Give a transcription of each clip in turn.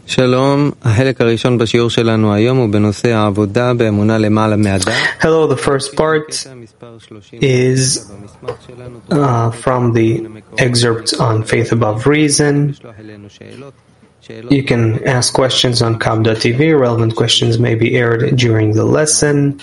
שלום, החלק הראשון בשיעור שלנו היום הוא בנושא העבודה באמונה למעלה מהדת. Hello, the first part is from the excerpts on faith above reason. You can ask questions on Kab.tv. Relevant questions may be aired during the lesson.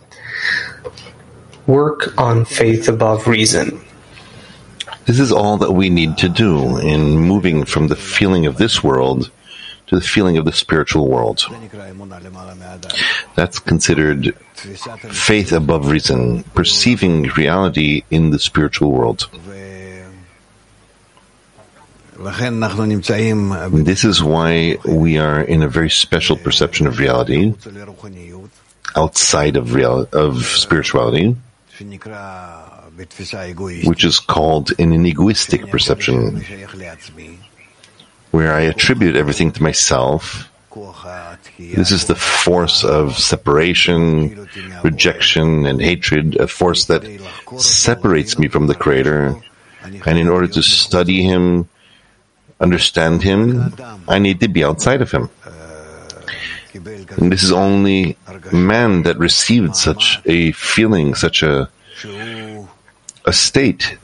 Work on faith above reason. This is all that we need to do in moving from the feeling of this world to the feeling of the spiritual world. That's considered faith above reason, perceiving reality in the spiritual world. This is why we are in a very special perception of reality, outside of spirituality, which is called an egoistic perception, where I attribute everything to myself. This is the force of separation, rejection, and hatred, a force that separates me from the Creator. And in order to study Him, understand Him, I need to be outside of Him. And this is only man that received such a feeling, such a state,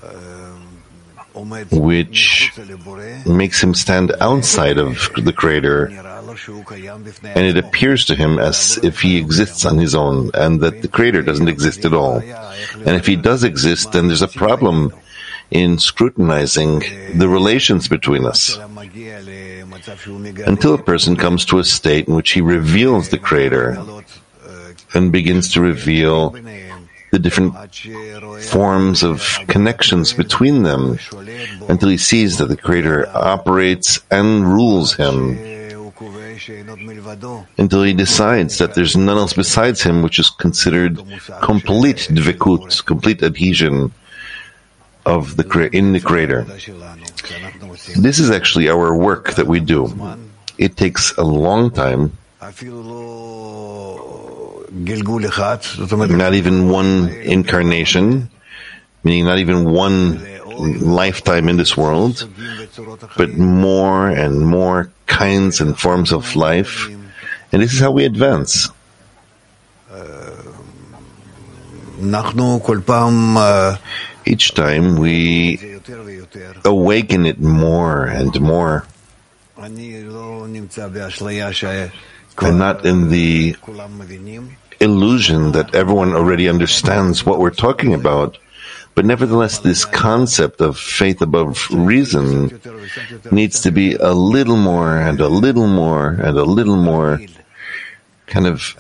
which makes him stand outside of the Creator, and it appears to him as if he exists on his own, and that the Creator doesn't exist at all. And if he does exist, then there's a problem in scrutinizing the relations between us, until a person comes to a state in which he reveals the Creator and begins to reveal the different forms of connections between them, until he sees that the Creator operates and rules him, until he decides that there's none else besides him, which is considered complete dvikut, complete adhesion of in the Creator. This is actually our work that we do. It takes a long time. Not even one incarnation, meaning not even one lifetime in this world, but more and more kinds and forms of life. And this is how we advance. Each time we awaken it more and more. And not in the illusion that everyone already understands what we're talking about, but nevertheless this concept of faith above reason needs to be a little more and a little more and a little more kind of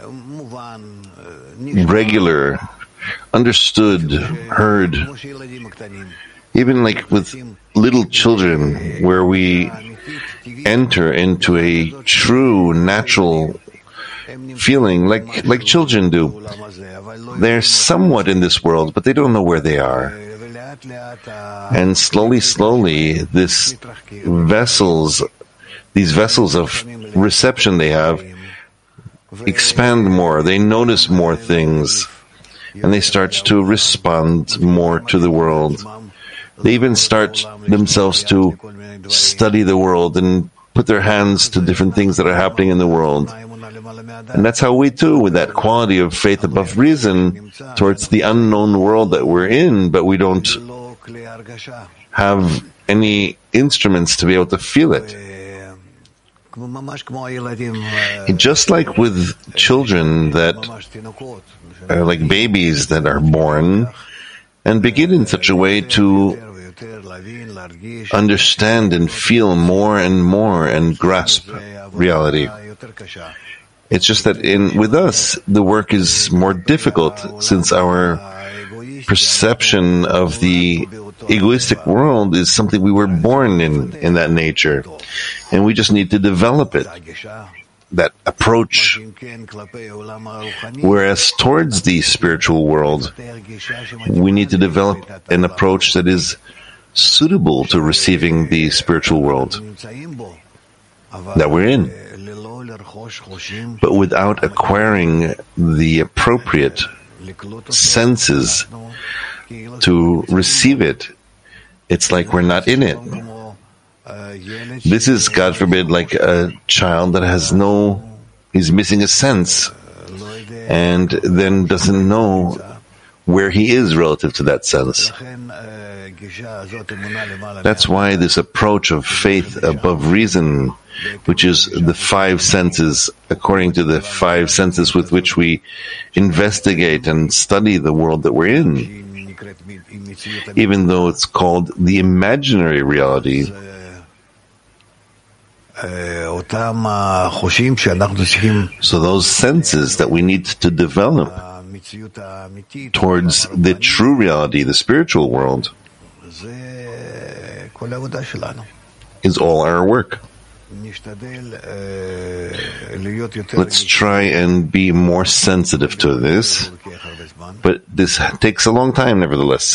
regular, understood, heard, even like with little children, where we enter into a true, natural feeling like children do. They're somewhat in this world, but they don't know where they are. And slowly, these vessels of reception they have expand more. They notice more things, and they start to respond more to the world. They even start themselves to study the world and put their hands to different things that are happening in the world. And that's how we too, with that quality of faith above reason towards the unknown world that we're in, but we don't have any instruments to be able to feel it. Just like with children that are like babies that are born and begin in such a way to understand and feel more and more and grasp reality. It's just that with us, the work is more difficult, since our perception of the egoistic world is something we were born in that nature. And we just need to develop it, that approach. Whereas towards the spiritual world, we need to develop an approach that is suitable to receiving the spiritual world that we're in, but without acquiring the appropriate senses to receive it. It's like we're not in it. This is, God forbid, like a child that is missing a sense and then doesn't know where he is relative to that sense. That's why this approach of faith above reason, which is the five senses, according to the five senses with which we investigate and study the world that we're in, even though it's called the imaginary reality, so those senses that we need to develop towards the true reality, the spiritual world, is all our work. Let's try and be more sensitive to this, but this takes a long time nevertheless,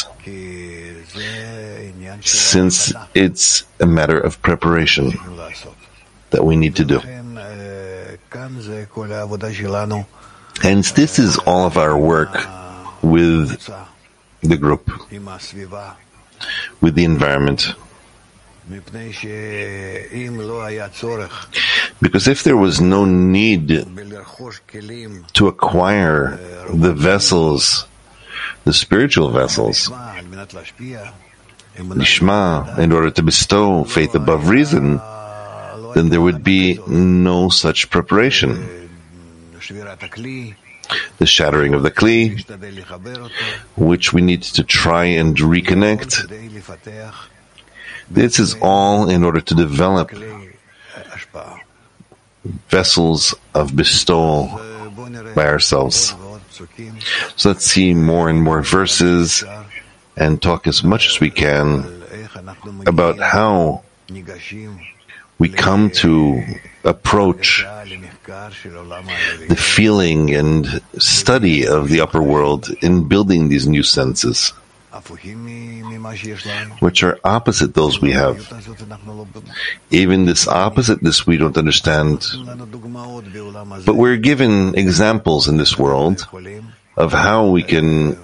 since it's a matter of preparation that we need to do. Hence, this is all of our work with the group, with the environment. Because if there was no need to acquire the vessels, the spiritual vessels, Lishma, in order to bestow faith above reason, then there would be no such preparation. The shattering of the Kli, which we need to try and reconnect, this is all in order to develop vessels of bestowal by ourselves. So let's see more and more verses and talk as much as we can about how we come to approach the feeling and study of the upper world in building these new senses, which are opposite those we have. Even this oppositeness we don't understand, but we're given examples in this world of how we can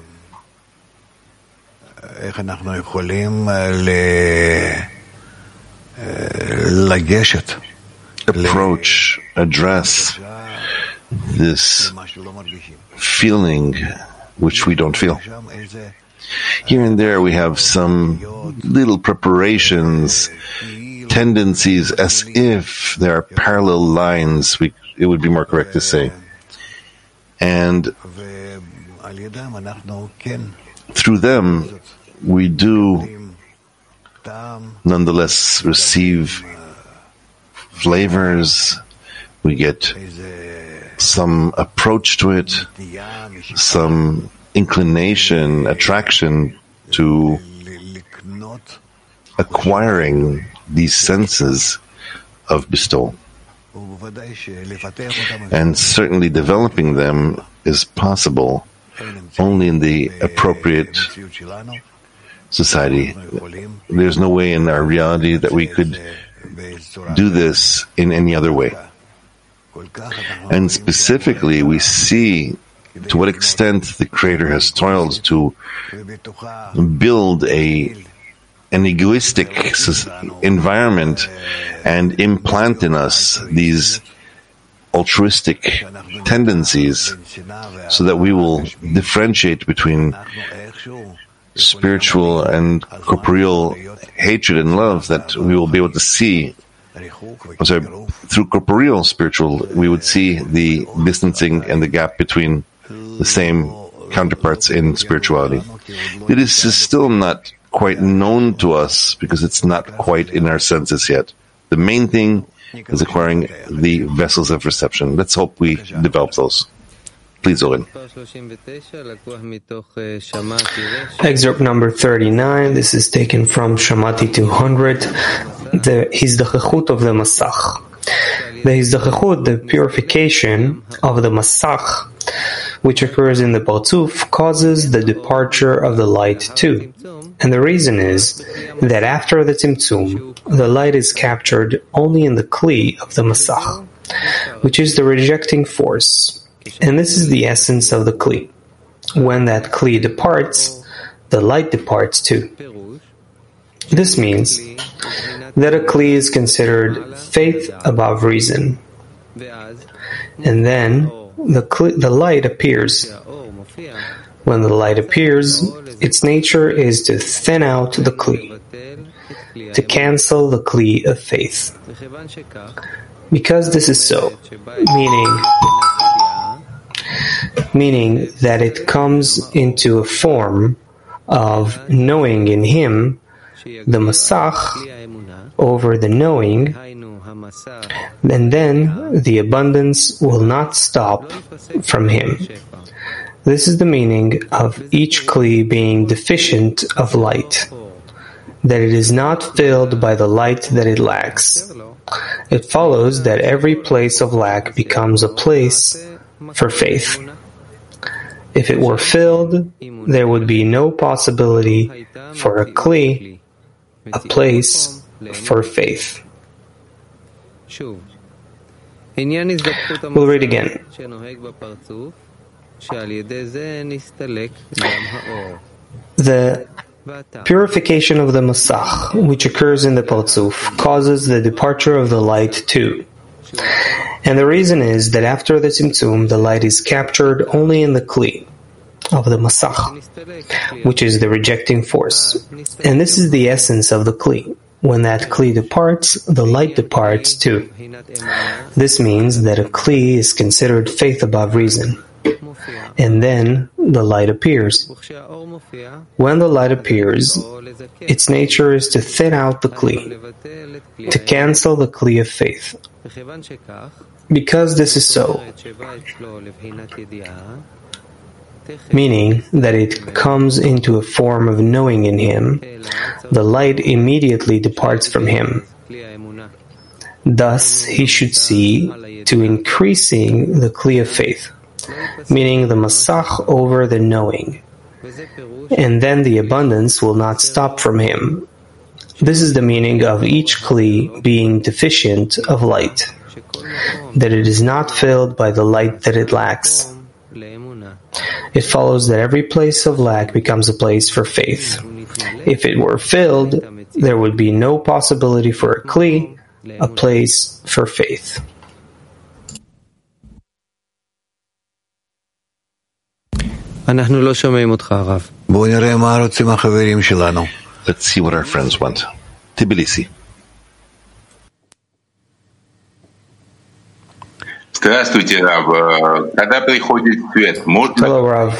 approach, address this feeling which we don't feel. Here and there we have some little preparations, tendencies, as if there are parallel lines, it would be more correct to say. And through them, we do nonetheless receive flavors, we get some approach to it, some inclination, attraction to acquiring these senses of bestowal. And certainly developing them is possible only in the appropriate society. There's no way in our reality that we could do this in any other way. And specifically, we see to what extent the Creator has toiled to build an egoistic environment and implant in us these altruistic tendencies so that we will differentiate between spiritual and corporeal hatred and love, that we will be able to see. Through corporeal spiritual, we would see the distancing and the gap between the same counterparts in spirituality. It is still not quite known to us because it's not quite in our senses yet. The main thing is acquiring the vessels of reception. Let's hope we develop those. Please, Oren. Excerpt number 39. This is taken from Shamati 200. The Hizdachachut of the Masach. The Hizdachachut, the purification of the Masach, which occurs in the Baltzuf, causes the departure of the light too. And the reason is that after the Tzimtzum, the light is captured only in the Kli of the Masach, which is the rejecting force. And this is the essence of the Kli. When that Kli departs, the light departs too. This means that a Kli is considered faith above reason. And then the light appears. When the light appears, its nature is to thin out the Kli, to cancel the Kli of faith. Because this is so, meaning that it comes into a form of knowing in him, the Masach, over the knowing, and then the abundance will not stop from him. This is the meaning of each Kli being deficient of light, that it is not filled by the light that it lacks. It follows that every place of lack becomes a place for faith. If it were filled, there would be no possibility for a Kli, a place for faith. We'll read again. The purification of the Masach, which occurs in the Partzuf, causes the departure of the light too. And the reason is that after the Tzimtzum, the light is captured only in the Kli of the Masach, which is the rejecting force. And this is the essence of the Kli. When that Kli departs, the light departs too. This means that a Kli is considered faith above reason. And then the light appears. When the light appears, its nature is to thin out the Kli, to cancel the Kli of faith. Because this is so, meaning that it comes into a form of knowing in him, the light immediately departs from him. Thus, he should see to increasing the Kli of faith, meaning the Masach over the knowing, and then the abundance will not stop from him. This is the meaning of each Kli being deficient of light, that it is not filled by the light that it lacks. It follows that every place of lack becomes a place for faith. If it were filled, there would be no possibility for a Kli, a place for faith. Let's see what our friends want. Tbilisi. Здравствуйте, Рав. Когда приходит свет, можно Hello, Rav.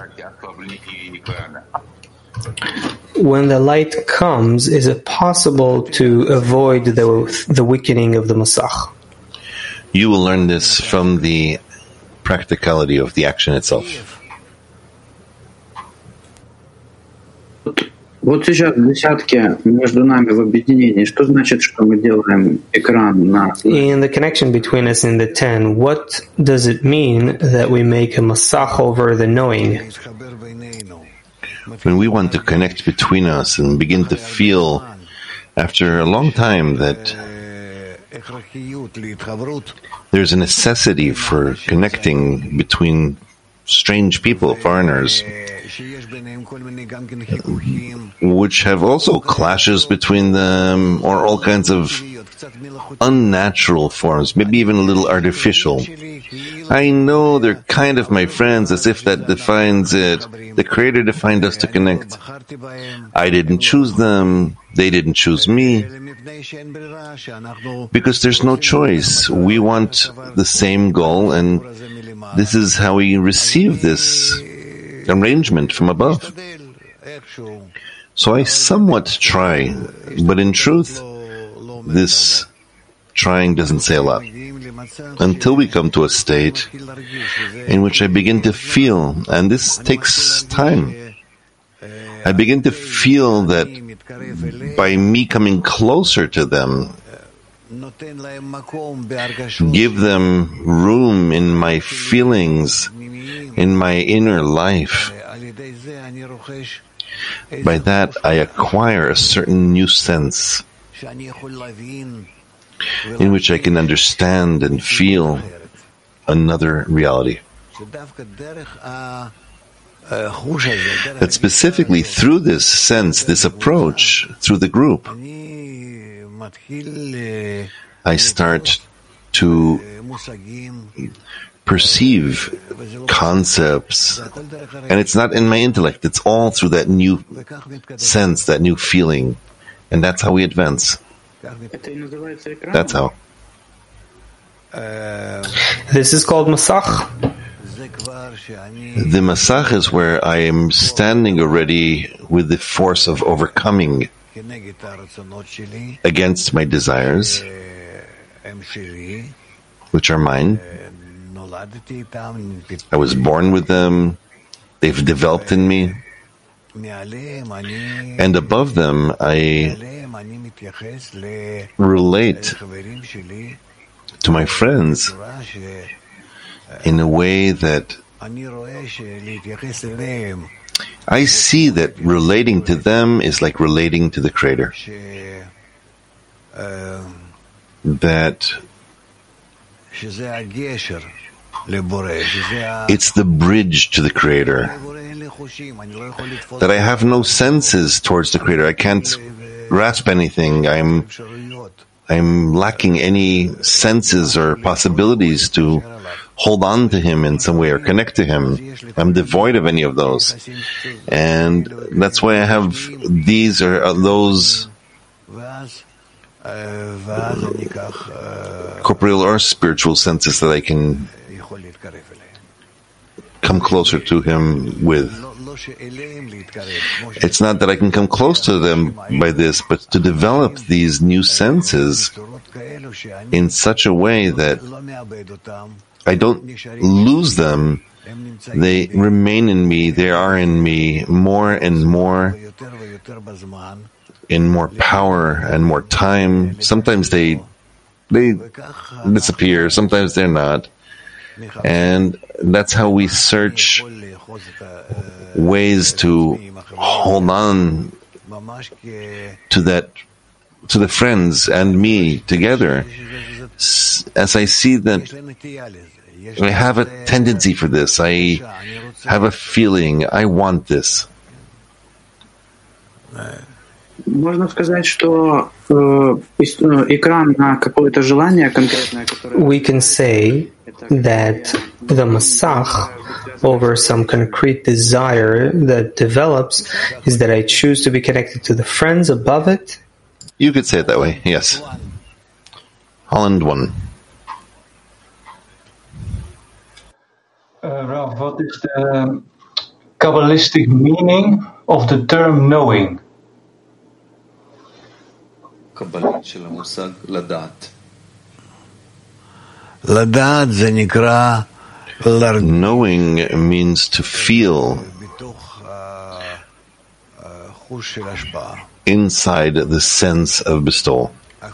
When the light comes, is it possible to avoid the weakening of the Masach? You will learn this from the practicality of the action itself. Вот сейчас в десятке между нами в объединении. Что значит, что мы делаем экран на... In the connection between us in the 10, what does it mean that we make a masach over the knowing? When we want to connect between us and begin to feel, after a long time, that there's a necessity for connecting between strange people, foreigners, which have also clashes between them, or all kinds of unnatural forms, maybe even a little artificial. I know they're kind of my friends, as if that defines it. The Creator defined us to connect. I didn't choose them, they didn't choose me. Because there's no choice. We want the same goal, and this is how we receive this arrangement from above. So I somewhat try, but in truth, this trying doesn't say a lot. Until we come to a state in which I begin to feel, and this takes time, I begin to feel that by me coming closer to them, give them room in my feelings, in my inner life. By that, I acquire a certain new sense in which I can understand and feel another reality. that specifically through this sense, this approach, through the group, I start to perceive concepts, and it's not in my intellect, it's all through that new sense, that new feeling, and that's how we advance. That's how. This is called Masach. The Masach is where I am standing already with the force of overcoming against my desires, which are mine. I was born with them, they've developed in me, and above them I relate to my friends in a way that I see that relating to them is like relating to the Creator. That it's the bridge to the Creator. That I have no senses towards the Creator. I can't grasp anything. I'm lacking any senses or possibilities to hold on to Him in some way or connect to Him. I'm devoid of any of those. And that's why I have these or those corporeal or spiritual senses that I can come closer to Him with. It's not that I can come close to them by this, but to develop these new senses in such a way that I don't lose them. They remain in me. They are in me more and more, in more power and more time. Sometimes they disappear. Sometimes they're not. And that's how we search ways to hold on to that, to the friends and me together. As I see that I have a tendency for this, I have a feeling, I want this. Можно сказать, что экран на какое-то желание конкретное, которое... We can say that the Masach over some concrete desire that develops is that I choose to be connected to the friends above it. You could say it that way, yes. Holland 1. Rav, what is the Kabbalistic meaning of the term knowing? Knowing means to feel inside the sense of bestowal.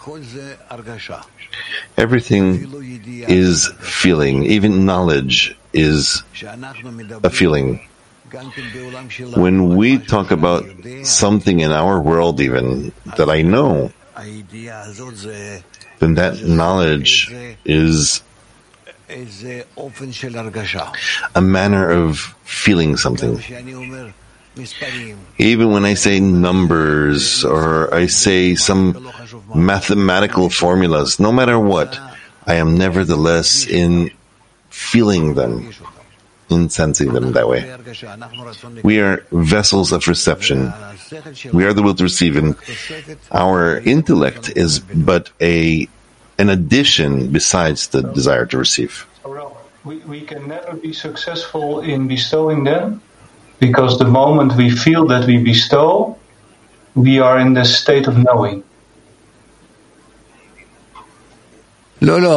Everything is feeling, even knowledge is a feeling. When we talk about something in our world even that I know, then that knowledge is a manner of feeling something. Even when I say numbers or I say some mathematical formulas, no matter what, I am nevertheless in feeling them, in sensing them that way. We are vessels of reception. We are the will to receive, and our intellect is but an addition besides the desire to receive. We can never be successful in bestowing them, because the moment we feel that we bestow, we are in the state of knowing. No, we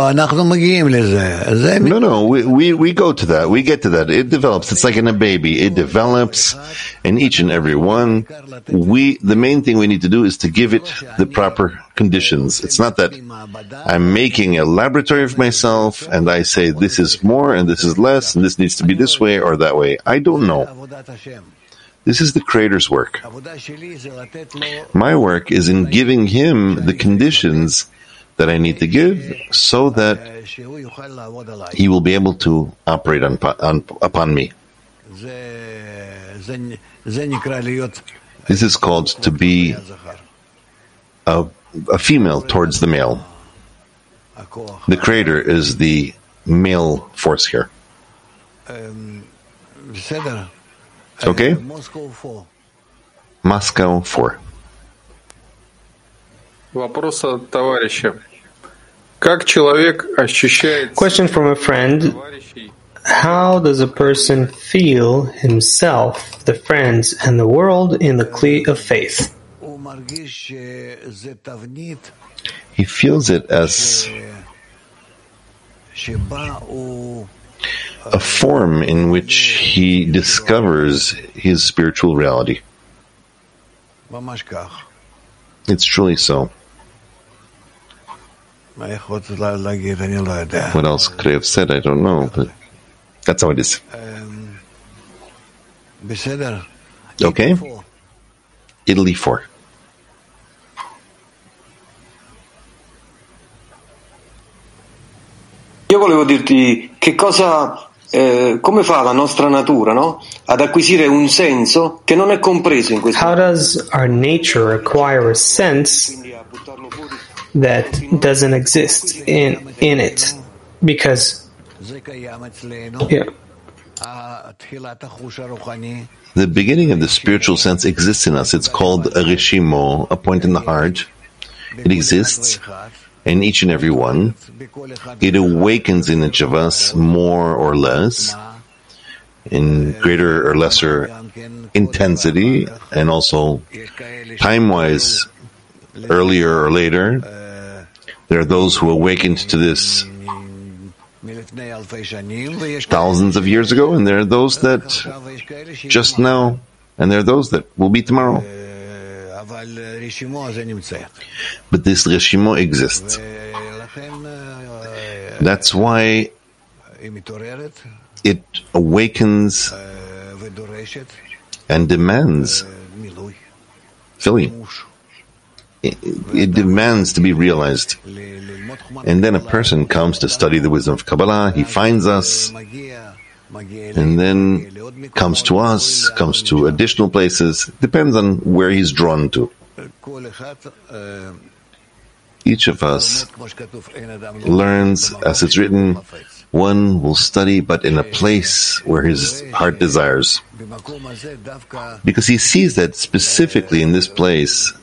go to that. We get to that. It develops. It's like in a baby. It develops, and each and every one, the main thing we need to do is to give it the proper conditions. It's not that I'm making a laboratory of myself, and I say this is more, and this is less, and this needs to be this way or that way. I don't know. This is the Creator's work. My work is in giving Him the conditions that I need to give so that He will be able to operate upon me. This is called to be a female towards the male. The Creator is the male force here. Okay? Moscow 4. Вопрос от товарища. Как человек ощущает... Question from a friend. How does a person feel himself, the friends, and the world in the Kli of faith? He feels it as a form in which he discovers his spiritual reality. It's truly so. What else could I have said? I don't know, but that's how it is. Okay? Italy 4. Io volevo dirti che cosa, come fa la nostra natura, no? Ad acquisire un senso che non è compreso in questo. How does our nature acquire a sense that doesn't exist in it? Because yeah. The beginning of the spiritual sense exists in us. It's called a reshimo, a point in the heart. It exists in each and every one. It awakens in each of us more or less, in greater or lesser intensity, and also time-wise, earlier or later. There are those who awakened to this thousands of years ago, and there are those that just now, and there are those that will be tomorrow. But this reshimo exists. That's why it awakens and demands filling. It demands to be realized. And then a person comes to study the wisdom of Kabbalah, he finds us, and then comes to us, comes to additional places. Depends on where he's drawn to. Each of us learns, as it's written, one will study but in a place where his heart desires. Because he sees that specifically in this place,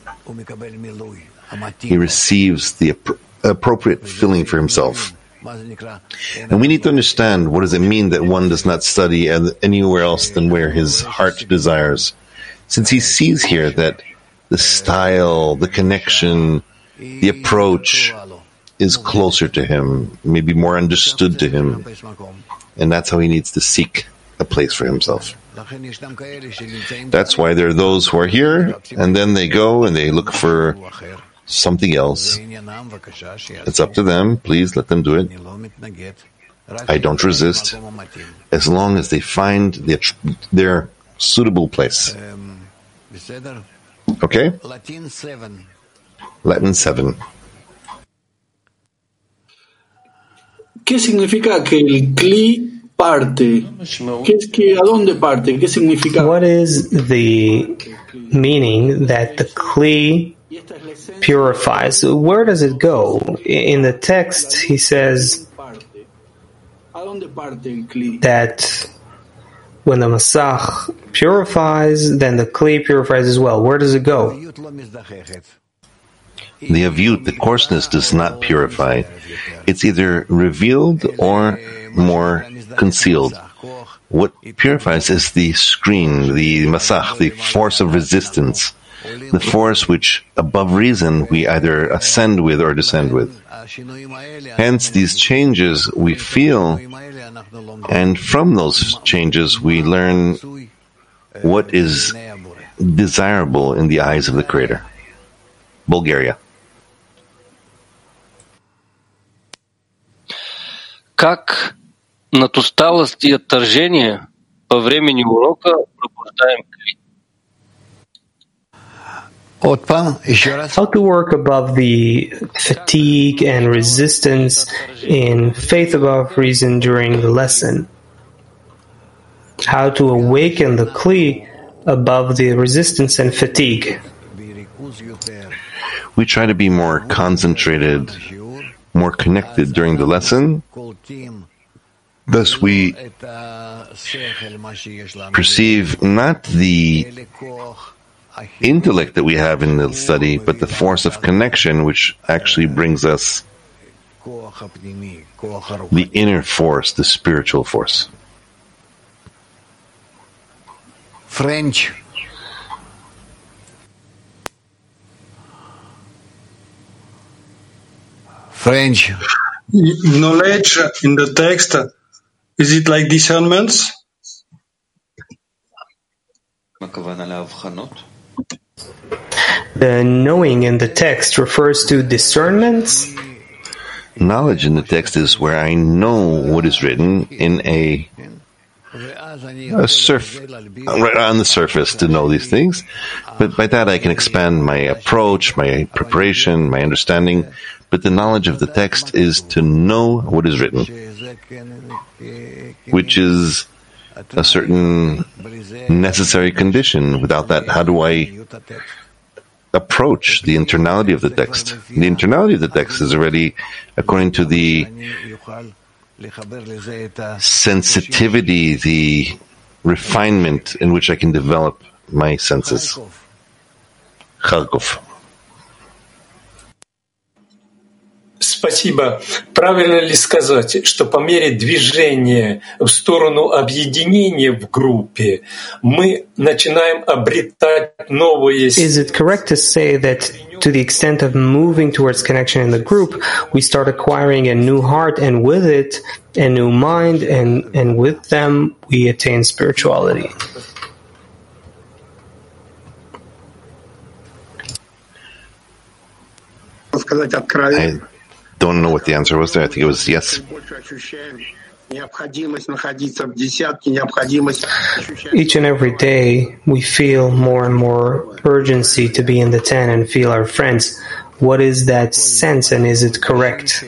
he receives the appropriate filling for himself. And we need to understand, what does it mean that one does not study anywhere else than where his heart desires? Since he sees here that the style, the connection, the approach is closer to him, maybe more understood to him. And that's how he needs to seek a place for himself. That's why there are those who are here, and then they go and they look for something else. It's up to them. Please let them do it. I don't resist, as long as they find their suitable place. Okay? Latin 7. ¿Qué significa que el Kli parte? ¿A dónde parte? ¿Qué significa? What is the meaning that the Kli purifies? Where does it go? In the text, he says that when the Masach purifies, then the Kli purifies as well. Where does it go? The avyut, the coarseness, does not purify. It's either revealed or more concealed. What purifies is the screen, the masach, the force of resistance, the force which, above reason, we either ascend with or descend with. Hence, these changes we feel, and from those changes we learn what is desirable in the eyes of the Creator. Bulgaria. Как над усталость и отторжение по времени урока пробуждаем Кли? How to work above the fatigue and resistance in faith above reason during the lesson. How to awaken the Kli above the resistance and fatigue. We try to be more concentrated, more connected during the lesson. Thus we perceive not the intellect that we have in the study, but the force of connection which actually brings us the inner force, the spiritual force. French. Knowledge in the text, is it like discernments? The knowing in the text refers to discernments. Knowledge in the text is where I know what is written in right on the surface to know these things, but by that I can expand my approach, my preparation, my understanding. But the knowledge of the text is to know what is written, which is a certain necessary condition. Without that, how do I approach the internality of the text? The internality of the text is already according to the sensitivity, the refinement in which I can develop my senses. Kharkov. Спасибо. Правильно ли сказать, что по мере движения в сторону объединения в группе мы начинаем обретать новые... Is it correct to say that to the extent of moving towards connection in the group, we start acquiring a new heart, and with it, a new mind, and with them, we attain spirituality? I don't know what the answer was there. I think it was yes. Each and every day, we feel more and more urgency to be in the 10 and feel our friends. What is that sense, and is it correct?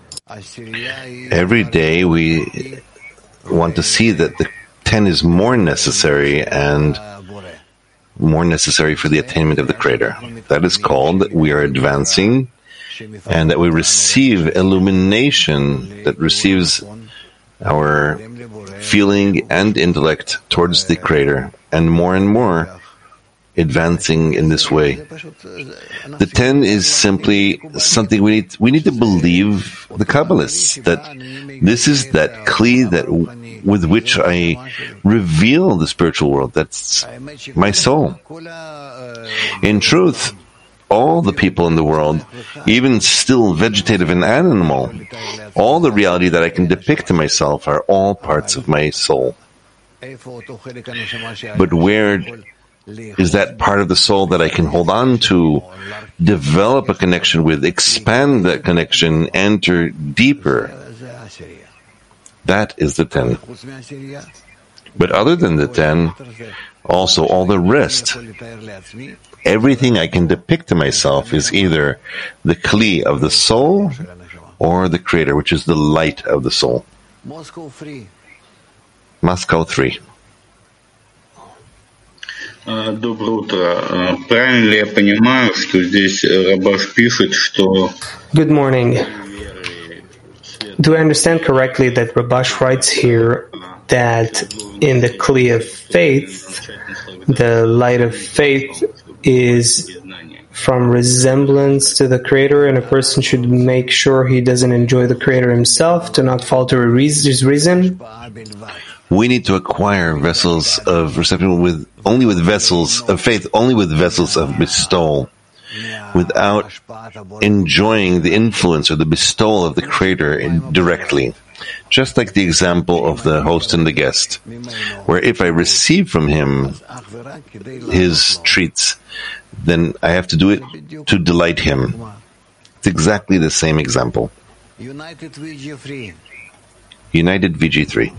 Every day we want to see that the 10 is more necessary and more necessary for the attainment of the Creator. That is called that we are advancing and that we receive illumination that receives our feeling and intellect towards the Creator, and more advancing in this way. The 10 is simply something we need to believe the Kabbalists, that this is that kli that with which I reveal the spiritual world. That's my soul. In truth, all the people in the world, even still vegetative and animal, all the reality that I can depict to myself are all parts of my soul. But where is that part of the soul that I can hold on to, develop a connection with, expand that connection, enter deeper? That is the 10. But other than the 10, also all the rest, everything I can depict to myself is either the kli of the soul or the Creator, which is the light of the soul. Moscow 3. Доброе утро. Правильно ли я понимаю, что здесь Рабаш пишет, что... Good morning. Do I understand correctly that Rabash writes here that in the kli of faith, the light of faith is from resemblance to the Creator, and a person should make sure he doesn't enjoy the Creator himself, to not fall to his reason? We need to acquire vessels of reception only with vessels of faith, only with vessels of bestowal, without enjoying the influence or the bestowal of the Creator directly. Just like the example of the host and the guest, where if I receive from him his treats, then I have to do it to delight him. It's exactly the same example. United VG3.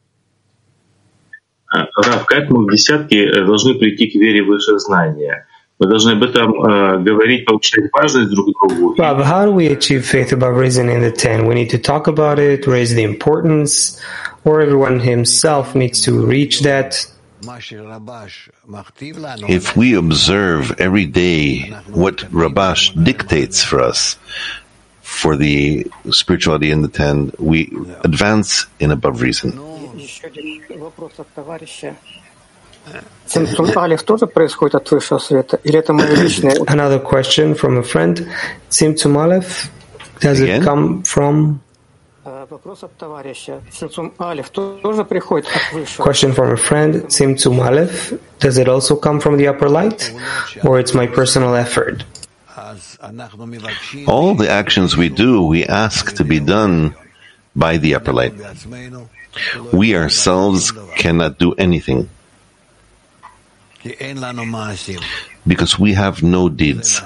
Рав, как мы в десятке должны прийти к вере в высшее знание? Мы должны об этом говорить, повышать важность друг другу. Rob, how do we achieve faith above reason in the 10? We need to talk about it, raise the importance, or everyone himself needs to reach that? If we observe every day what Rabash dictates for us for the spirituality in the 10, we advance in above reason. Another question from a friend. Tzimtzum Aleph, does it come from? Question from a friend. Tzimtzum Aleph, does it also come from the upper light, or it's my personal effort? All the actions we do, we ask to be done by the upper light. We ourselves cannot do anything, because we have no deeds.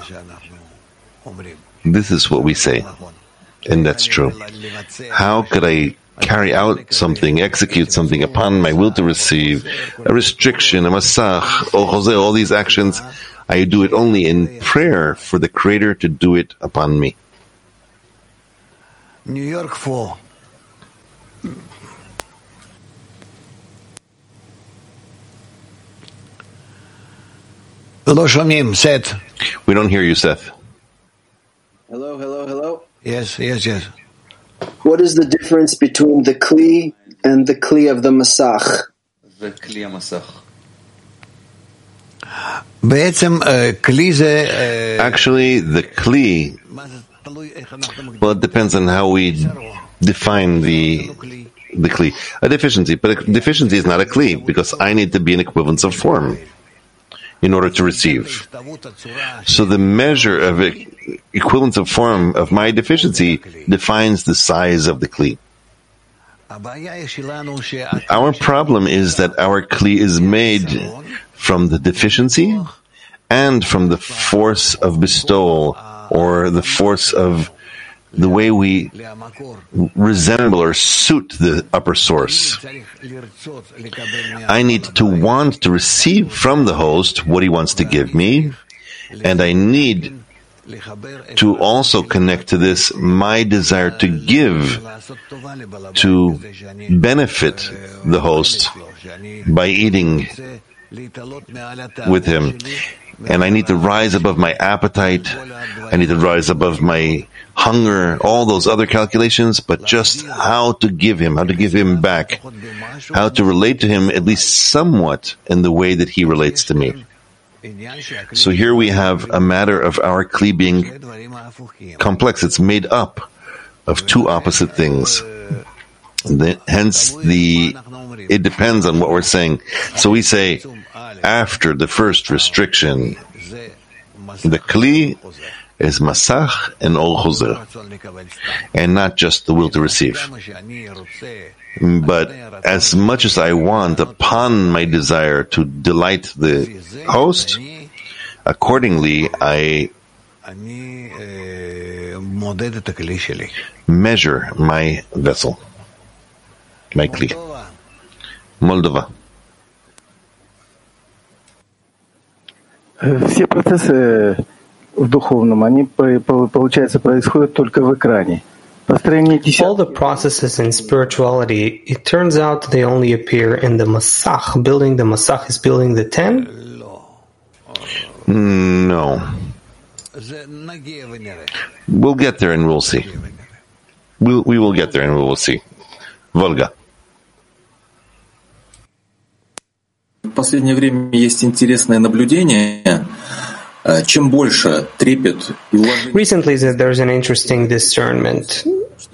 This is what we say, and that's true. How could I carry out something, execute something upon my will to receive, a restriction, a masach, all these actions? I do it only in prayer for the Creator to do it upon me. New York 4. Seth. We don't hear you, Seth. Hello. Yes. What is the difference between the Kli and the Kli of the Masach? Actually, the Kli, well, it depends on how we define the Kli. A deficiency, but a deficiency is not a Kli, because I need to be in equivalence of form in order to receive. So the measure of equivalence of form of my deficiency defines the size of the Kli. Our problem is that our Kli is made from the deficiency and from the force of bestowal, or the force of the way we resemble or suit the upper source. I need to want to receive from the host what he wants to give me, and I need to also connect to this my desire to give, to benefit the host by eating with him. And I need to rise above my appetite, I need to rise above my hunger, all those other calculations, but just how to give him back, how to relate to him at least somewhat in the way that he relates to me. So here we have a matter of our Kli being complex. It's made up of two opposite things. Hence, it depends on what we're saying. So we say, after the first restriction, the Kli is Masach and Ol Chozer, and not just the will to receive. But as much as I want, upon my desire to delight the host, accordingly I measure my vessel, my Kli. Moldova. Все процессы в духовном, они, получается, происходят только в экране. All the processes in spirituality, it turns out they only appear in the Masach. Building the Masach is building the 10? No. We'll get there and we'll see. We will get there and we will see. Volga. В последнее время есть интересное наблюдение. Чем больше трепет и уважение. Recently, there's an interesting discernment.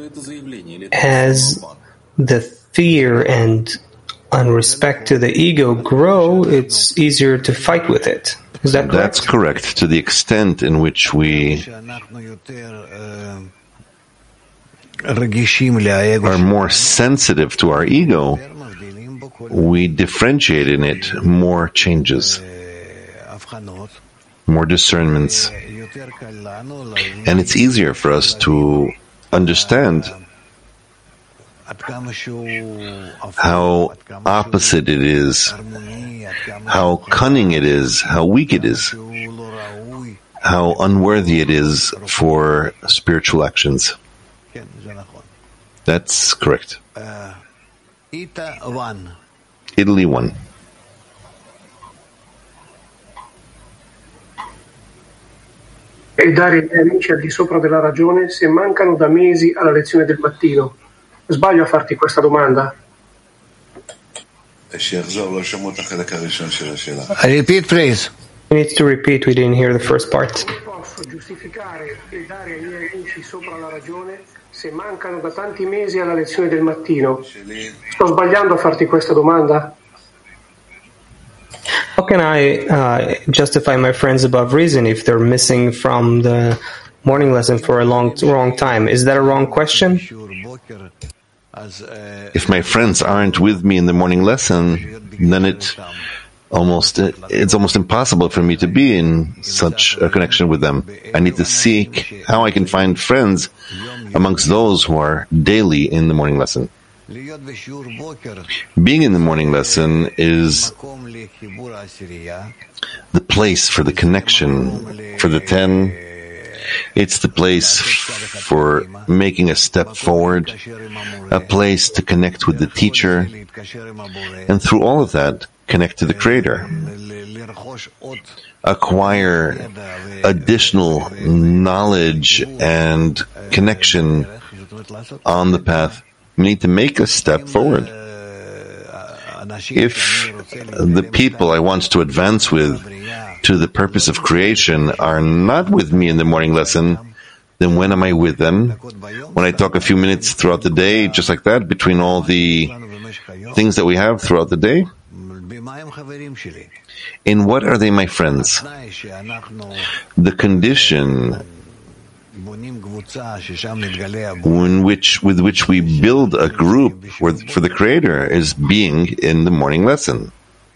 As the fear and unrespect to the ego grow, it's easier to fight with it. Is that correct? That's correct. To the extent in which we are more sensitive to our ego, we differentiate in it more changes, more discernments, and it's easier for us to understand how opposite it is, how cunning it is, how weak it is, how unworthy it is for spiritual actions. That's correct. Italy 1. E dare agli amici al di sopra della ragione se mancano da mesi alla lezione del mattino. Sbaglio a farti questa domanda? Repeat, please. He needs to repeat, we didn't hear the first part. Posso giustificare e dare ai miei amici sopra la ragione se mancano da tanti mesi alla lezione del mattino. Sto sbagliando a farti questa domanda? How can I justify my friends above reason if they're missing from the morning lesson for a long time? Is that a wrong question? If my friends aren't with me in the morning lesson, then it's almost impossible for me to be in such a connection with them. I need to seek how I can find friends amongst those who are daily in the morning lesson. Being in the morning lesson is the place for the connection for the 10. It's the place for making a step forward, a place to connect with the teacher, and through all of that, connect to the Creator. Acquire additional knowledge and connection on the path. We need to make a step forward. If the people I want to advance with to the purpose of creation are not with me in the morning lesson, then when am I with them? When I talk a few minutes throughout the day, just like that, between all the things that we have throughout the day? In what are they my friends? The condition with which we build a group for the Creator is being in the morning lesson.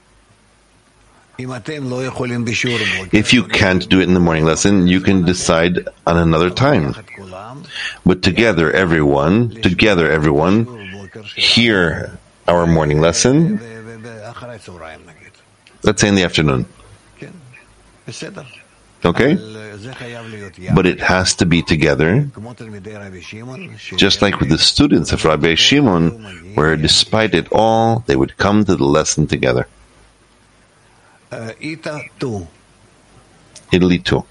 If you can't do it in the morning lesson, you can decide on another time. But together everyone, hear our morning lesson, let's say in the afternoon. Okay? But it has to be together, just like with the students of Rabbi Shimon, where despite it all, they would come to the lesson together. Italy 2.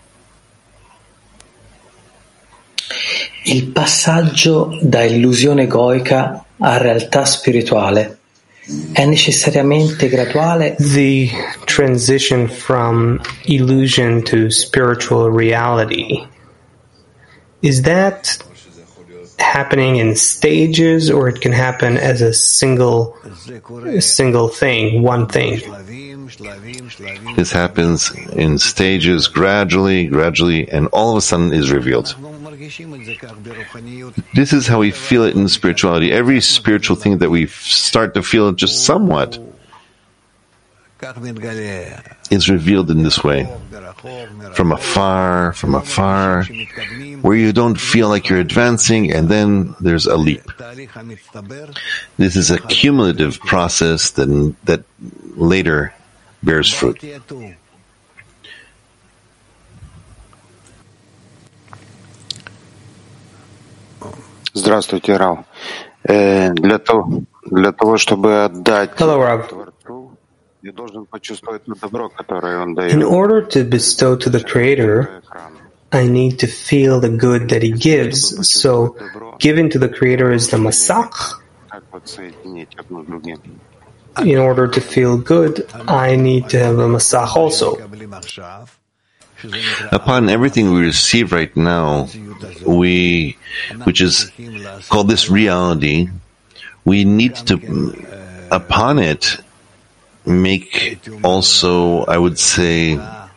Il passaggio da illusione egoica a realtà spirituale è necessariamente graduale. The transition from illusion to spiritual reality, is that happening in stages, or it can happen as a single thing, one thing? This happens in stages, gradually, and all of a sudden is revealed. This is how we feel it in spirituality. Every spiritual thing that we start to feel just somewhat is revealed in this way. From afar, where you don't feel like you're advancing, and then there's a leap. This is a cumulative process that later bears fruit. Здравствуйте, Рав. Для того, чтобы отдать Творцу, я должен почувствовать добро, которое Он дает. In order to bestow to the Creator, I need to feel the good that He gives. So, giving to the Creator is the masach. In order to feel good, I need to have a masach also. Upon everything we receive right now, which is called this reality, we need to, upon it, make also, I would say,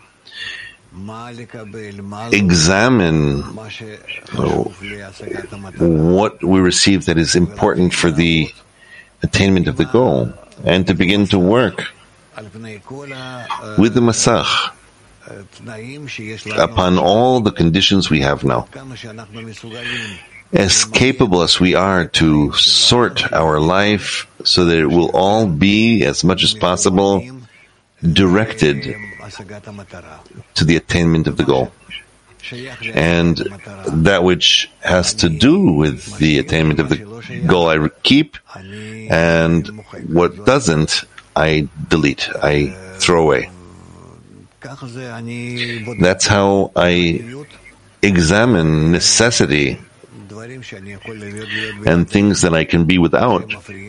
examine what we receive that is important for the attainment of the goal, and to begin to work with the masach upon all the conditions we have now. as capable as we are to sort our life so that it will all be, as much as possible, directed to the attainment of the goal. And that which has to do with the attainment of the goal I keep, and what doesn't, I delete, I throw away. That's how I examine necessity and things that I can be without,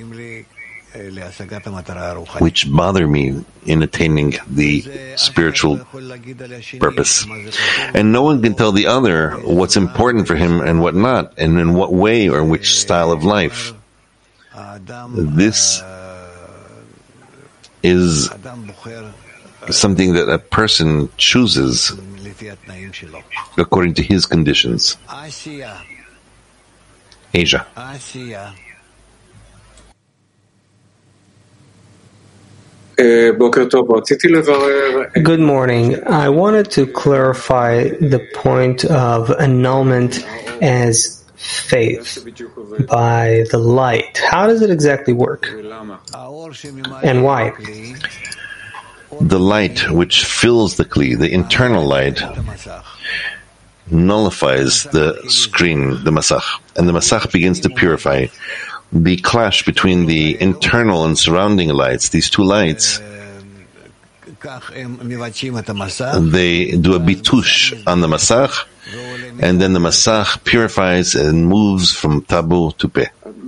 which bother me in attaining the spiritual purpose. And no one can tell the other what's important for him and what not, and in what way or which style of life. This is something that a person chooses according to his conditions. Asia. Good morning. I wanted to clarify the point of annulment as faith by the light. How does it exactly work? And why? The light which fills the Kli, the internal light, nullifies the screen, the Masach, and the Masach begins to purify. The clash between the internal and surrounding lights, these two lights, they do a bitush on the Masach, and then the Masach purifies and moves from tabu to peh.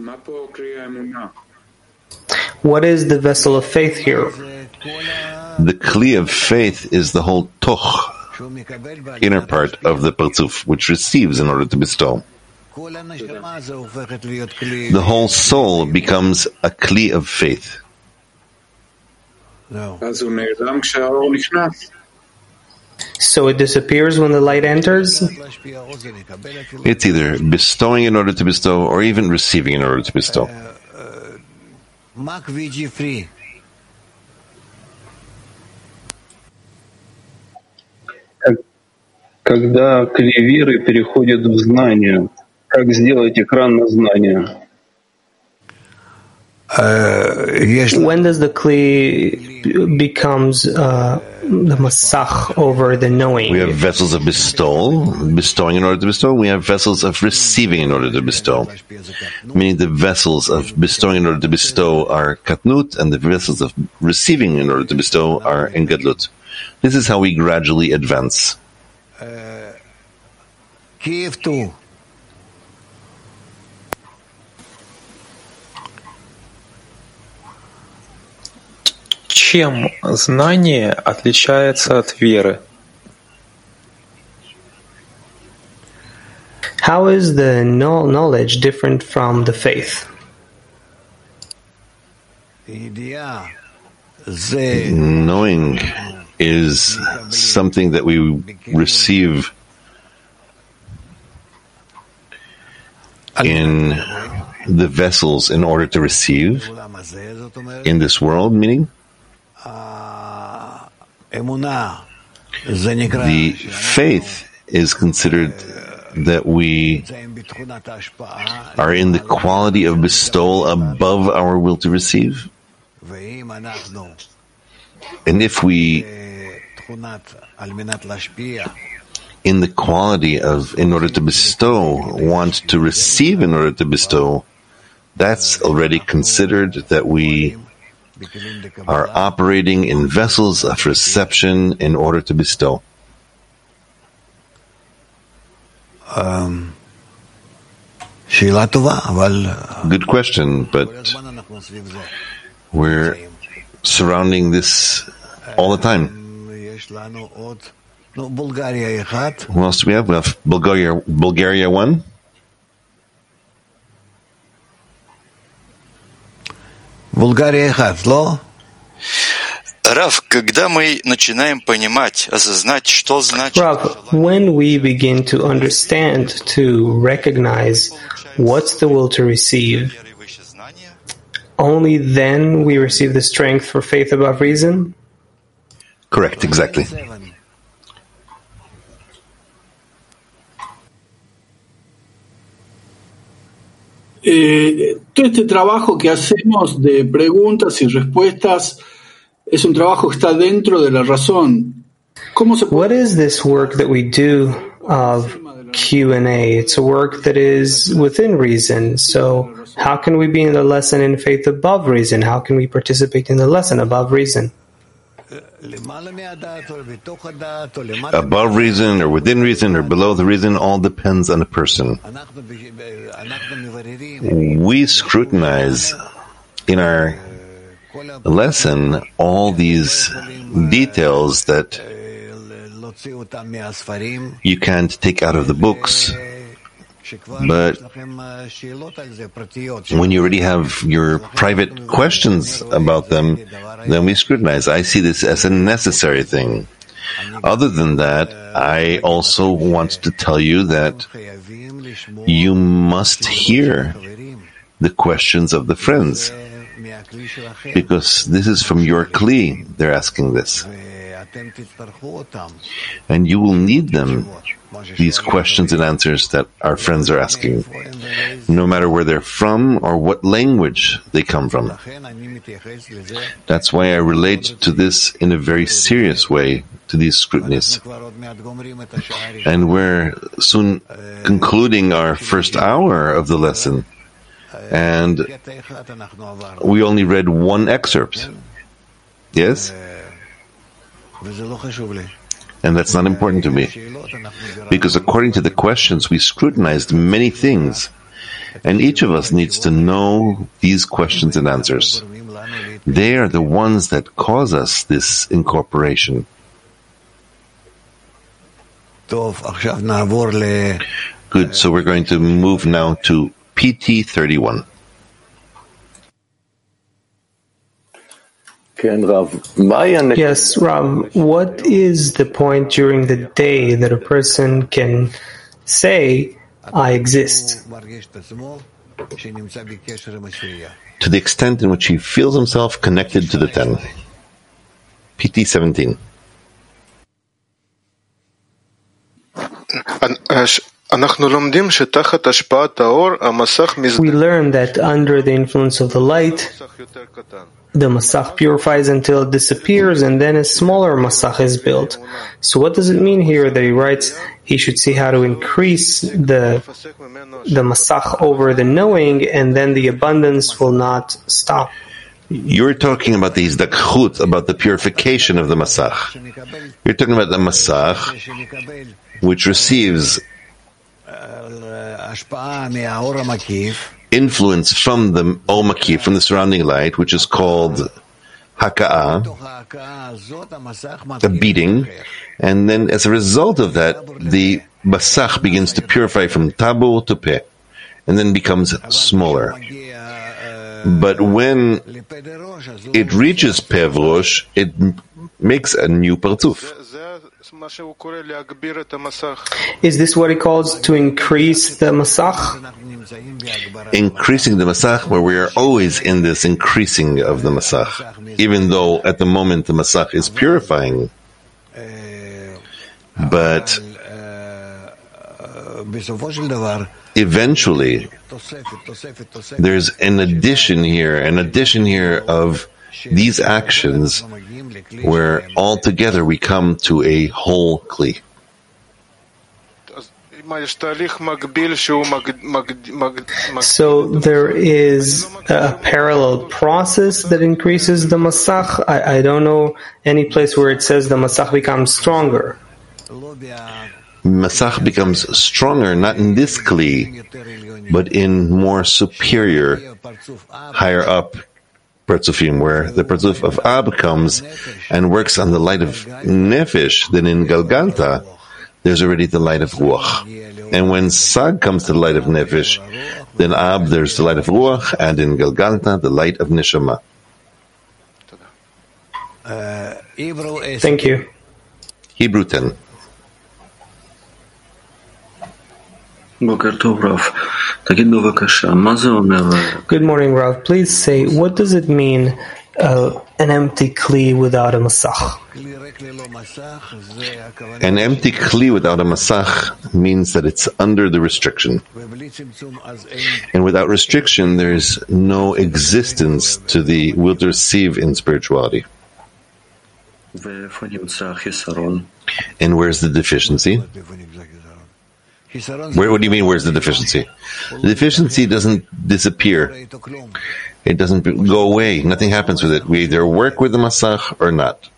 What is the vessel of faith here? The Kli of faith is the whole toch, inner part of the Partzuf, which receives in order to bestow. The whole soul becomes a Kli of faith. So it disappears when the light enters? It's either bestowing in order to bestow or even receiving in order to bestow. Когда кли веры переходит в знание, как сделать экран на знание? When does the Kli becomes the Masach over the knowing? We have vessels of bestowing in order to bestow. We have vessels of receiving in order to bestow. Meaning the vessels of bestowing in order to bestow are Katnut, and the vessels of receiving in order to bestow are Engadlut. This is how we gradually advance. Kiev 2. Чем знание отличается от веры? How is the knowledge different from the faith? Knowing is something that we receive in the vessels in order to receive in this world, meaning the faith is considered that we are in the quality of bestowal above our will to receive. And if we, in the quality of in order to bestow, want to receive in order to bestow, that's already considered that we are operating in vessels of reception in order to bestow. Good question, but we're surrounding this all the time. Who else do we have? We have Bulgaria 1. Bulgaria 1, no? Рав, когда мы начинаем понимать, осознать, что значит... Rav, when we begin to understand, to recognize what's the will to receive, only then we receive the strength for faith above reason? Correct, exactly. todo este trabajo que hacemos de preguntas y respuestas es un trabajo que está dentro de la razón. What is this work that we do of Q&A? It's a work that is within reason. So how can we be in the lesson in faith above reason? How can we participate in the lesson above reason? Above reason or within reason or below the reason all depends on a person. We scrutinize in our lesson all these details that you can't take out of the books, but when you already have your private questions about them, then we scrutinize. I see this as a necessary thing. Other than that, I also want to tell you that you must hear the questions of the friends, because this is from your Kli, they're asking this. And you will need them, these questions and answers that our friends are asking, no matter where they're from or what language they come from. That's why I relate to this in a very serious way, to these scrutinies. And we're soon concluding our first hour of the lesson, and we only read one excerpt. Yes? And that's not important to me, because according to the questions, we scrutinized many things, and each of us needs to know these questions and answers. They are the ones that cause us this incorporation. Good, so we're going to move now to PT 31. Yes, Rav, what is the point during the day that a person can say, I exist? To the extent in which he feels himself connected to the ten. PT 17. We learn that under the influence of the light, the Masach purifies until it disappears, and then a smaller Masach is built. So what does it mean here that he writes he should see how to increase the Masach over the knowing, and then the abundance will not stop? You're talking about the Hizdakchut, about the purification of the Masach. You're talking about the Masach, which receives influence from the Or Makif, from the surrounding light, which is called Haka'ah, the beating, and then as a result of that, the Masach begins to purify from Tabur to Peh, and then becomes smaller. But when it reaches Peh V'Rosh, it makes a new Partzuf. Is this what he calls to increase the Masach? Increasing the Masach, where we are always in this increasing of the Masach, even though at the moment the Masach is purifying. But eventually, there's an addition here of these actions, where altogether we come to a whole Kli. So there is a parallel process that increases the Masach. I don't know any place where it says the Masach becomes stronger. Masach becomes stronger, not in this Kli, but in more superior, higher up Partzufim, where the Partzuf of Ab comes and works on the light of Nefesh. Then in Galgalta, there's already the light of Ruach. And when Sag comes to the light of Nefesh, then Ab, there's the light of Ruach, and in Galgalta, the light of Neshama. Thank you. Hebrew 10. Good morning, Rav. Please say, what does it mean an empty kli without a masach? An empty kli without a masach means that it's under the restriction. And without restriction, there is no existence to the will to receive in spirituality. And where's the deficiency? What do you mean, where's the deficiency? The deficiency doesn't disappear. It doesn't go away. Nothing happens with it. We either work with the masach or not.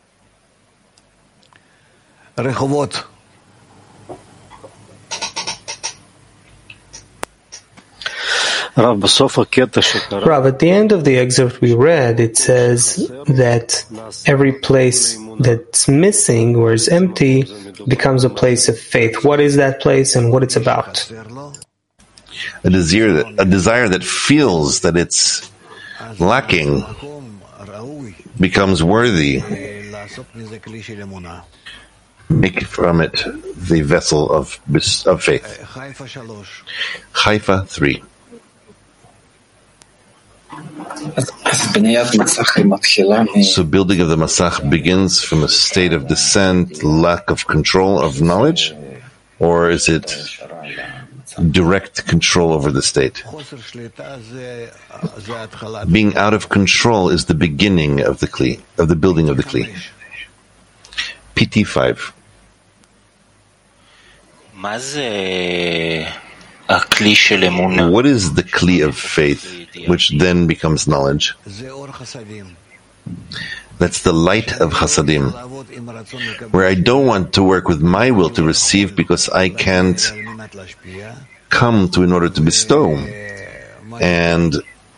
Rav, at the end of the excerpt we read, it says that every place that's missing or is empty becomes a place of faith. What is that place and what it's about? A desire that feels that it's lacking becomes worthy. Make from it the vessel of faith. Haifa 3. So building of the masach begins from a state of descent, lack of control of knowledge, or is it direct control over the state? Being out of control is the beginning of the kli, of the building of the kli. PT 5. What is the kli of faith, which then becomes knowledge? That's the light of Hasadim, where I don't want to work with my will to receive because I can't come to in order to bestow. And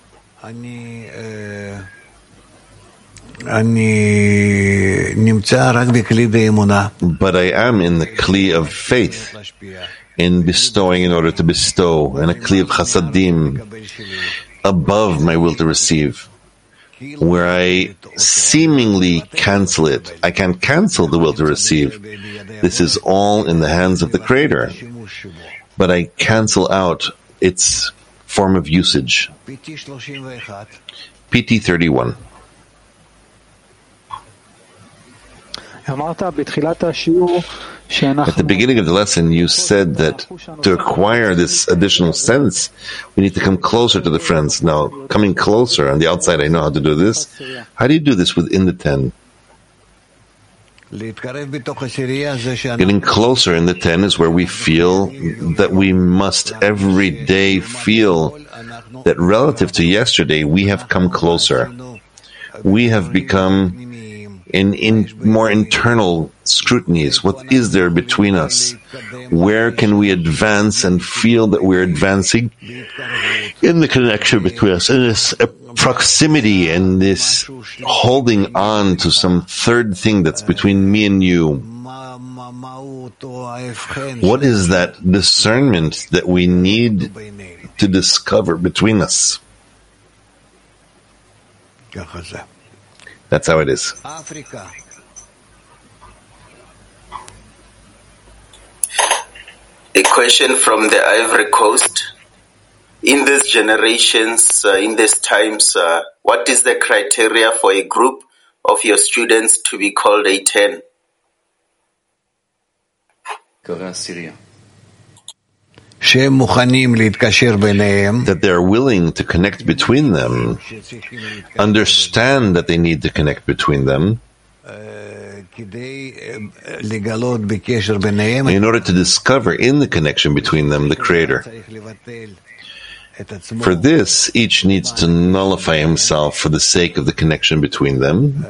but I am in the kli of faith, in bestowing in order to bestow, and a kli of chasadim above my will to receive, where I seemingly cancel it. I can cancel the will to receive. This is all in the hands of the Creator, but I cancel out its form of usage. PT 31. At the beginning of the lesson, you said that to acquire this additional sense, we need to come closer to the friends. Now, coming closer on the outside, I know how to do this. How do you do this within the 10? Getting closer in the 10 is where we feel that we must every day feel that relative to yesterday, we have come closer. We have become in more internal scrutinies. What is there between us? Where can we advance and feel that we're advancing in the connection between us, in this proximity and this holding on to some third thing that's between me and you? What is that discernment that we need to discover between us? That's how it is. A question from the Ivory Coast. In these generations, in these times, what is the criteria for a group of your students to be called a 10? That they're willing to connect between them, understand that they need to connect between them, in order to discover in the connection between them the Creator. For this, each needs to nullify himself for the sake of the connection between them.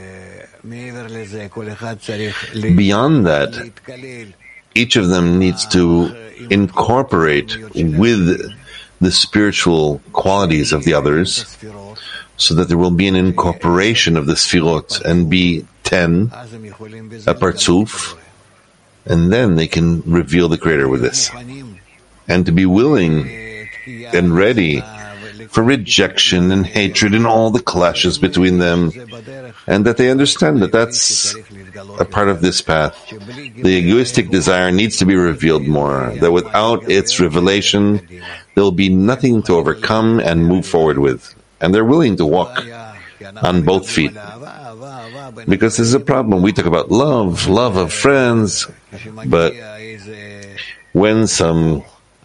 Beyond that, each of them needs to incorporate with the spiritual qualities of the others, so that there will be an incorporation of the Sfirot and be 10, a Partzuf, and then they can reveal the Creator with this. And to be willing and ready for rejection and hatred and all the clashes between them, and that they understand that that's a part of this path. The egoistic desire needs to be revealed more, that without its revelation, there will be nothing to overcome and move forward with. And they're willing to walk on both feet. Because this is a problem. We talk about love of friends, but when some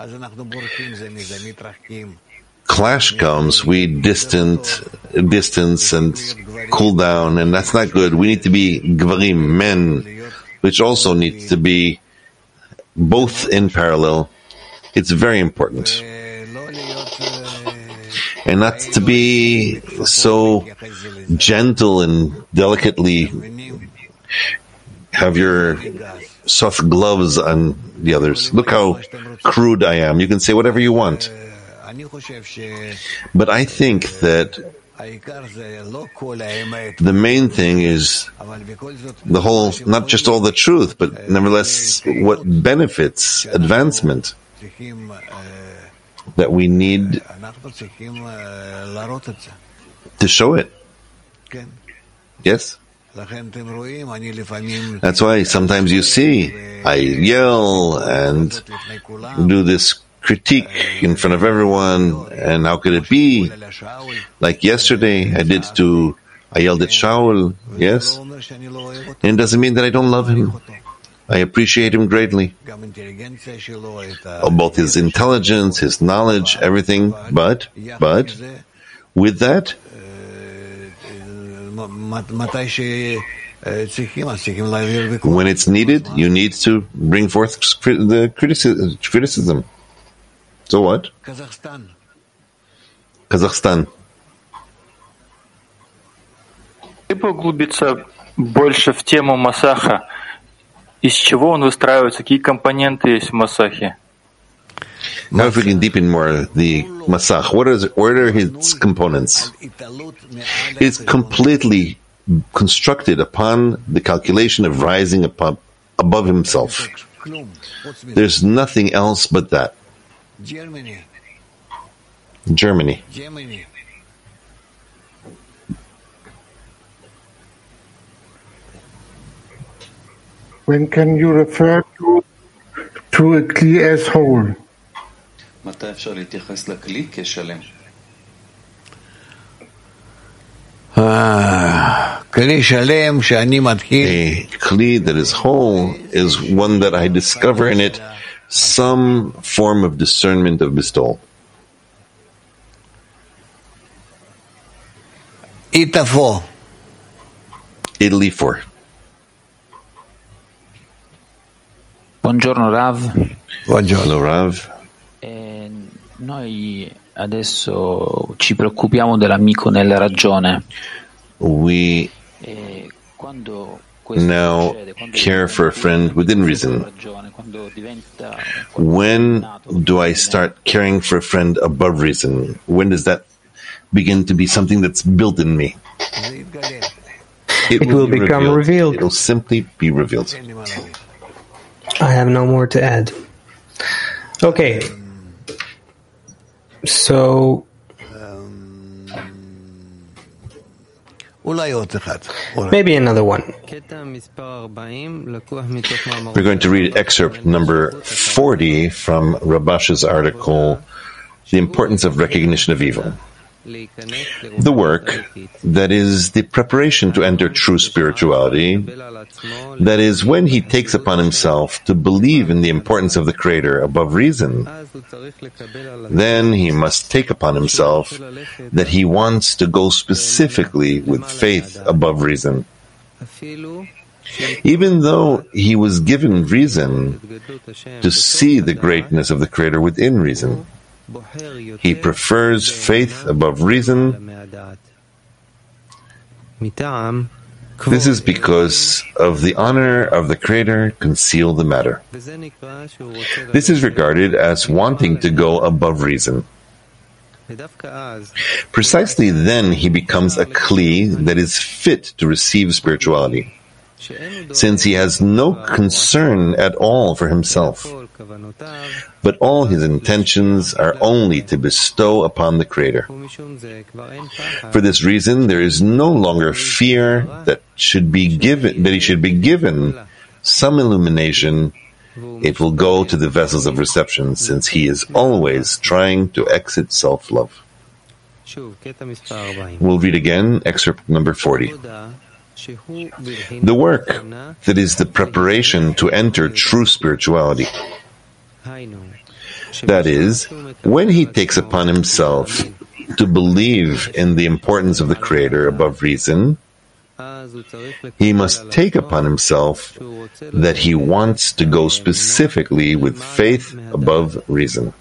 clash comes, we distance and cool down, and that's not good. We need to be gvarim, men, which also needs to be both in parallel. It's very important. And not to be so gentle and delicately have your soft gloves on the others. Look how crude I am. You can say whatever you want. But I think that the main thing is the whole, not just all the truth, but nevertheless what benefits advancement that we need to show it. Yes? That's why sometimes you see I yell and do this critique in front of everyone, and how could it be? Like yesterday, I yelled at Shaul, yes? And it doesn't mean that I don't love him. I appreciate him greatly. Both his intelligence, his knowledge, everything, but, with that, when it's needed, you need to bring forth the criticism. So what? Казахстан. И поглубиться больше в тему Масаха. Из чего он выстраивается? Какие компоненты есть в Масахе? Now if we can deepen more the Masach, what are his components? It's completely constructed upon the calculation of rising above himself. There's nothing else but that. Germany. When can you refer to a kli as whole? A kli that is whole is one that I discover in it some form of discernment of bestowal. Italy 4. Buongiorno Rav. Buongiorno Rav. Noi adesso ci preoccupiamo dell'amico nella ragione. We now care for a friend within reason. When do I start caring for a friend above reason? When does that begin to be something that's built in me? It will become revealed. It will simply be revealed. I have no more to add. Okay. So, maybe another one. We're going to read excerpt number 40 from Rabash's article, The Importance of Recognition of Evil. The work, that is the preparation to enter true spirituality, that is when he takes upon himself to believe in the importance of the Creator above reason, then he must take upon himself that he wants to go specifically with faith above reason. Even though he was given reason to see the greatness of the Creator within reason, he prefers faith above reason. This is because of the honor of the Creator conceal the matter. This is regarded as wanting to go above reason. Precisely then he becomes a kli that is fit to receive spirituality, since he has no concern at all for himself, but all his intentions are only to bestow upon the Creator. For this reason, there is no longer fear that he should be given some illumination. It will go to the vessels of reception, since he is always trying to exit self-love. We'll read again, excerpt number 40. The work that is the preparation to enter true spirituality. That is, when he takes upon himself to believe in the importance of the Creator above reason, he must take upon himself that he wants to go specifically with faith above reason.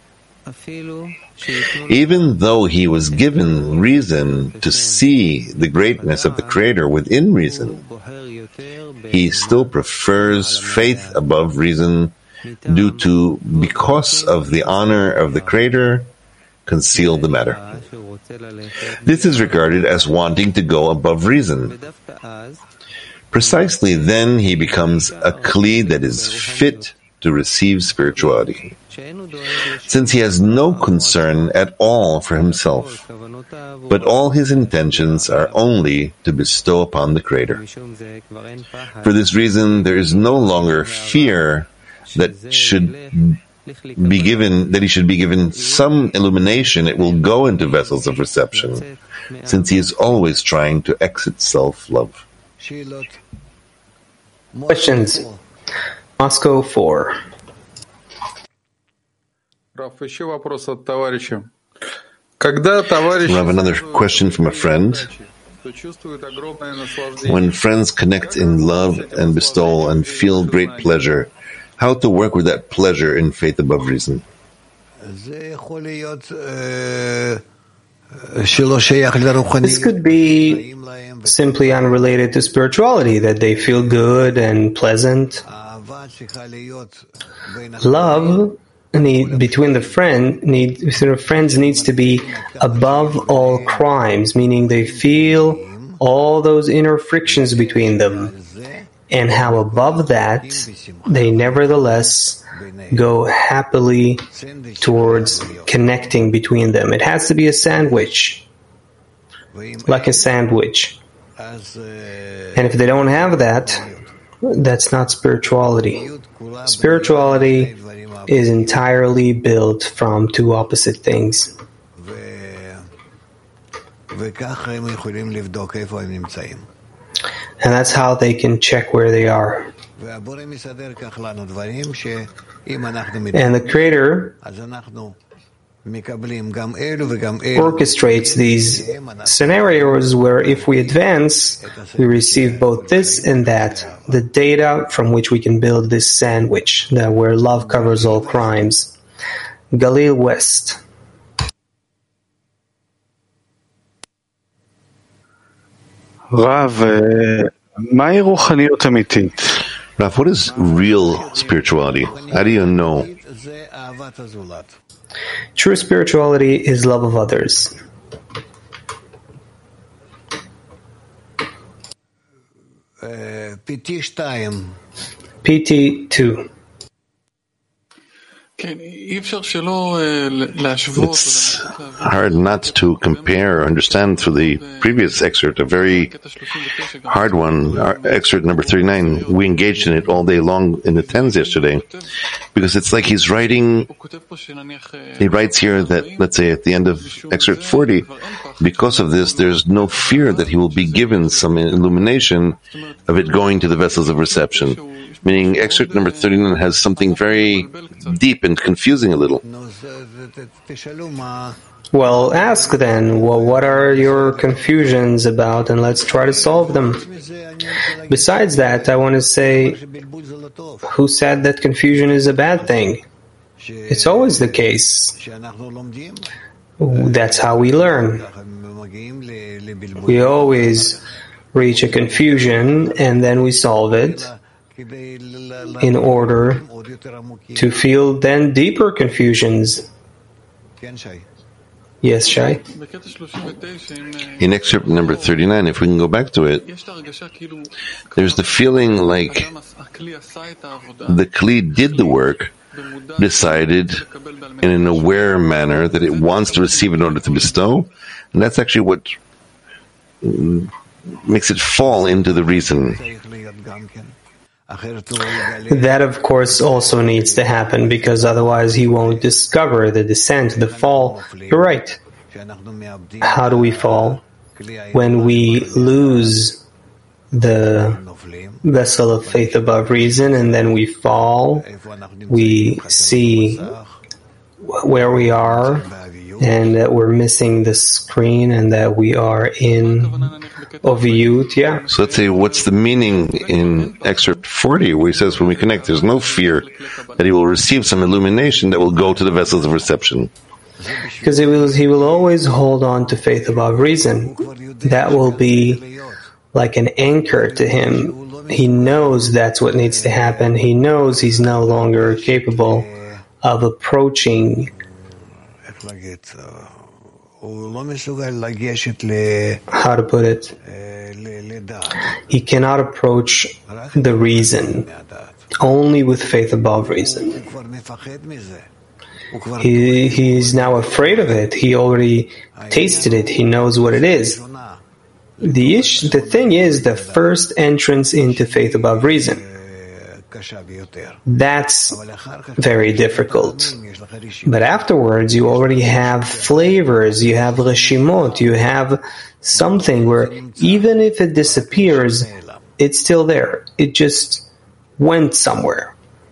Even though he was given reason to see the greatness of the Creator within reason, he still prefers faith above reason because of the honor of the Creator, conceal the matter. This is regarded as wanting to go above reason. Precisely then he becomes a Kli that is fit to receive spirituality, since he has no concern at all for himself, but all his intentions are only to bestow upon the Creator. For this reason, there is no longer fear that he should be given some illumination. It will go into vessels of reception, since he is always trying to exit self-love. Questions. Moscow 4. Rav, another question from a friend. When friends connect in love and bestowal and feel great pleasure, how to work with that pleasure in faith above reason? This could be simply unrelated to spirituality, that they feel good and pleasant. Love between the friends needs to be above all crimes, meaning they feel all those inner frictions between them, and how above that they nevertheless go happily towards connecting between them. It has to be a sandwich, like a sandwich. And if they don't have that, that's not spirituality. Spirituality is entirely built from two opposite things. And that's how they can check where they are. And the Creator orchestrates these scenarios where if we advance, we receive both this and that, the data from which we can build this sandwich, where love covers all crimes. Galil West. Rav, what is real spirituality? How do you know? True spirituality is love of others. PT 2. It's hard not to compare or understand through the previous excerpt, a very hard one, excerpt number 39. We engaged in it all day long in the tens yesterday, because it's like he writes here that, let's say at the end of excerpt 40, because of this, there's no fear that he will be given some illumination of it going to the vessels of reception. Meaning excerpt number 39 has something very deep and confusing a little. Well, ask then, what are your confusions about, and let's try to solve them. Besides that, I want to say, who said that confusion is a bad thing? It's always the case. That's how we learn. We always reach a confusion and then we solve it, in order to feel then deeper confusions. Yes, Shai? In excerpt number 39, if we can go back to it, there's the feeling like the Kli did the work, decided in an aware manner that it wants to receive in order to bestow, and that's actually what makes it fall into the reason. That, of course, also needs to happen, because otherwise he won't discover the descent, the fall. You're right. How do we fall? When we lose the vessel of faith above reason, and then we fall, we see where we are, and that we're missing the screen, and that we are in Oviyut, yeah. So let's say, what's the meaning in excerpt 40, where he says, when we connect, there's no fear that he will receive some illumination that will go to the vessels of reception? Because he will always hold on to faith above reason. That will be like an anchor to him. He knows that's what needs to happen. He knows he's no longer capable of approaching. How to put it? He cannot approach the reason, only with faith above reason. He's now afraid of it. He already tasted it. He knows what it is. The thing is, the first entrance into faith above reason. That's very difficult. But afterwards, you already have flavors, you have reshimot, you have something where even if it disappears, it's still there. It just went somewhere.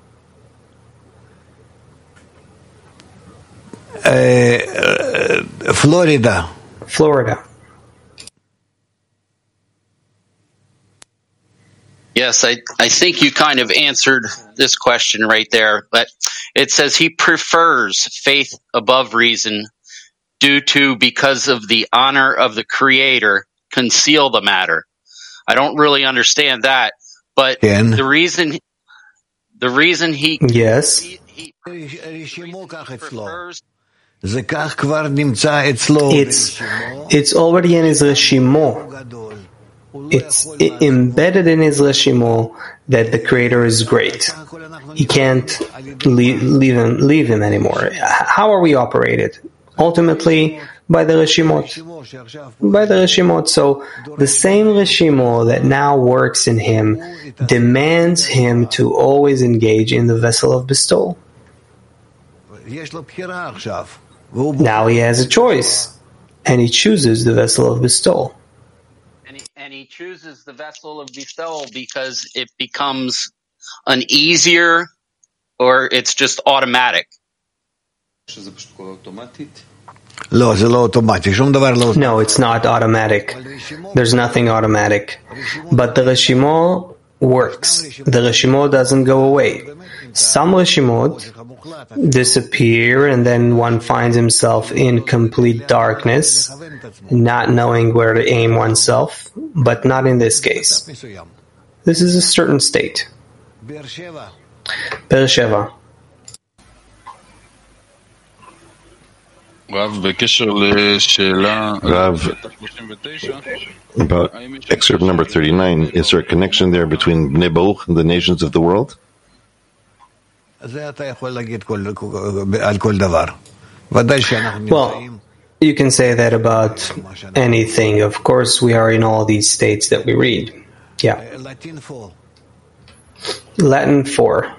Florida. Yes, I think you kind of answered this question right there, but it says he prefers faith above reason because of the honor of the Creator, conceal the matter. I don't really understand that, but the reason he yes. he prefers. It's already in his reshimo. It's embedded in his reshimo that the Creator is great. He can't leave him anymore. How are we operated? Ultimately, by the reshimot. So the same reshimo that now works in him demands him to always engage in the vessel of bestowal. Now he has a choice, and he chooses the vessel of bestowal. And he chooses the vessel of bestowal because it becomes an easier, or it's just automatic. No, it's not automatic. There's nothing automatic. But the reshimo works. The reshimo doesn't go away. Some reshimot disappear, and then one finds himself in complete darkness, not knowing where to aim oneself, but not in this case. This is a certain state. Beersheva. Rav, about excerpt number 39, is there a connection there between Bnei Baruch and the nations of the world? Well, you can say that about anything. Of course, we are in all these states that we read. Yeah. Latin 4.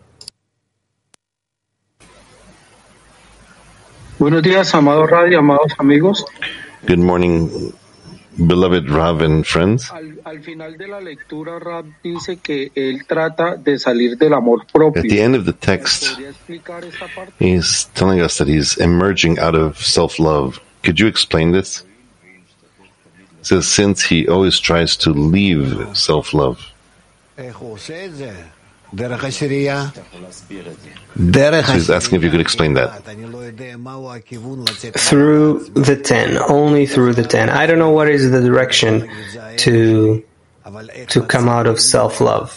Buenos días, amados radio, amados amigos. Good morning, beloved Rav and friends. Al final de la lectura, Rav dice que él trata de salir del amor propio. At the end of the text, he's telling us that he's emerging out of self-love. Could you explain this? It says, since he always tries to leave self-love. So he's asking if you could explain that. Through the 10, only through the 10. I don't know what is the direction to come out of self-love.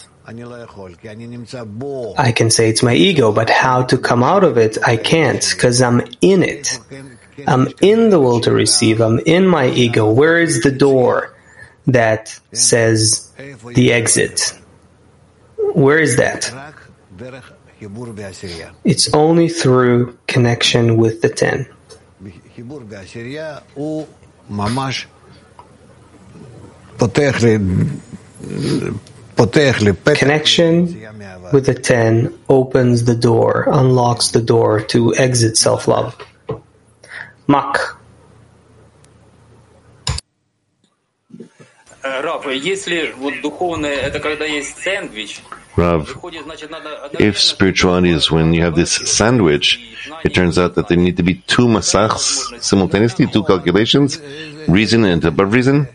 I can say it's my ego, but how to come out of it, I can't, because I'm in it. I'm in the will to receive. I'm in my ego. Where is the door that says the exit? Where is that? It's only through connection with the 10. Connection with the 10 opens the door, unlocks the door to exit self-love. Mak. Rav, if spirituality is when you have this sandwich, it turns out that there need to be two masachs simultaneously, two calculations, reason and above reason.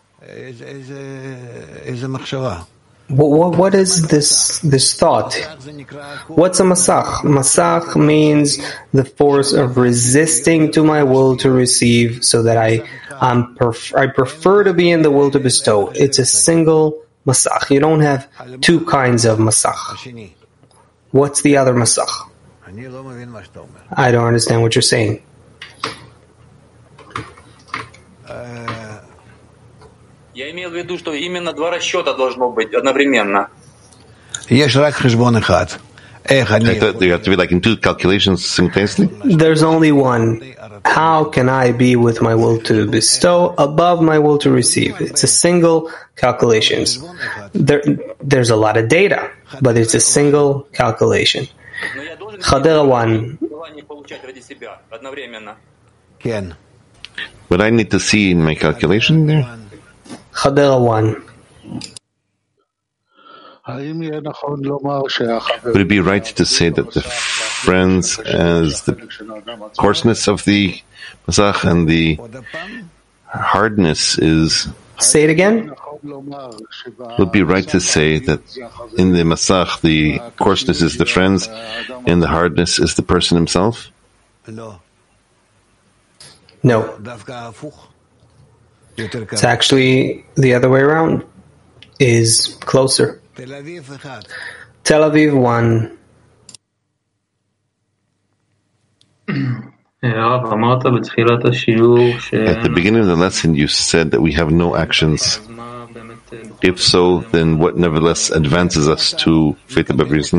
What is this thought? What's a masach? Masach means the force of resisting to my will to receive, so that I prefer to be in the will to bestow. It's a single masach. You don't have two kinds of masach. What's the other masach? I don't understand what you're saying. Я имел в виду, что именно два расчета должно быть одновременно. I thought you have to be like in two calculations simultaneously. There's only one. How can I be with my will to bestow above my will to receive? It's a single calculation. There's a lot of data, but it's a single calculation. Chadera 1. But I need to see in my calculation there. Chadera 1. Would it be right to say that the friends as the coarseness of the masach and the hardness is... Say it again? Would it be right to say that in the masach the coarseness is the friends and the hardness is the person himself? No. It's actually the other way around. Is closer. Tel Aviv 1. At the beginning of the lesson you said that we have no actions. If so, then what nevertheless advances us to faith above reason?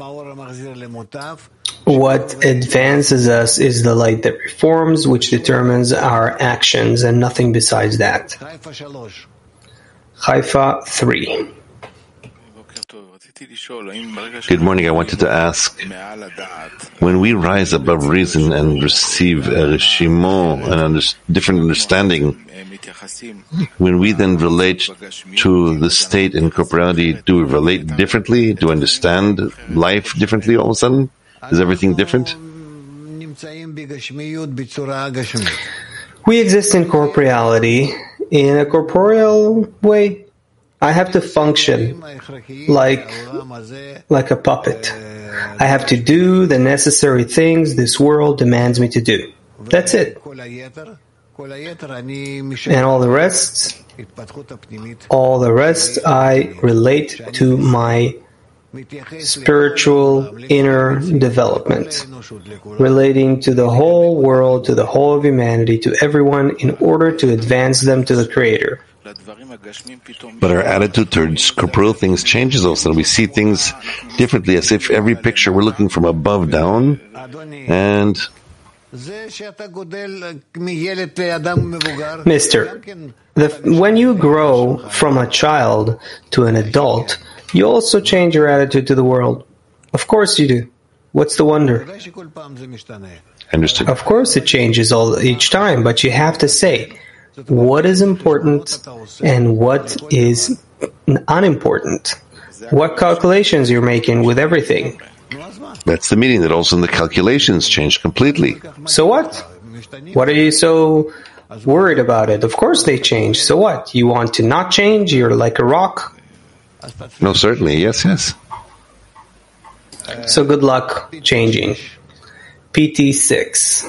What advances us is the light that reforms, which determines our actions, and nothing besides that. Haifa 3. Good morning. I wanted to ask, when we rise above reason and receive a reshimo, different understanding, when we then relate to the state and corporeality, do we relate differently? Do we understand life differently all of a sudden? Is everything different? We exist in corporeality in a corporeal way. I have to function like a puppet. I have to do the necessary things this world demands me to do. That's it. And all the rest I relate to my spiritual inner development, relating to the whole world, to the whole of humanity, to everyone, in order to advance them to the Creator. But our attitude towards corporeal things changes also. We see things differently, as if every picture we're looking from above down, and Mister, when you grow from a child to an adult, you also change your attitude to the world. Of course you do. What's the wonder? Understood. Of course it changes each time, but you have to say what is important and what is unimportant. What calculations you're making with everything. That's the meaning, that also in the calculations change completely. So what? What are you so worried about it? Of course they change. So what? You want to not change? You're like a rock? No, certainly. Yes. So good luck changing. PT 6.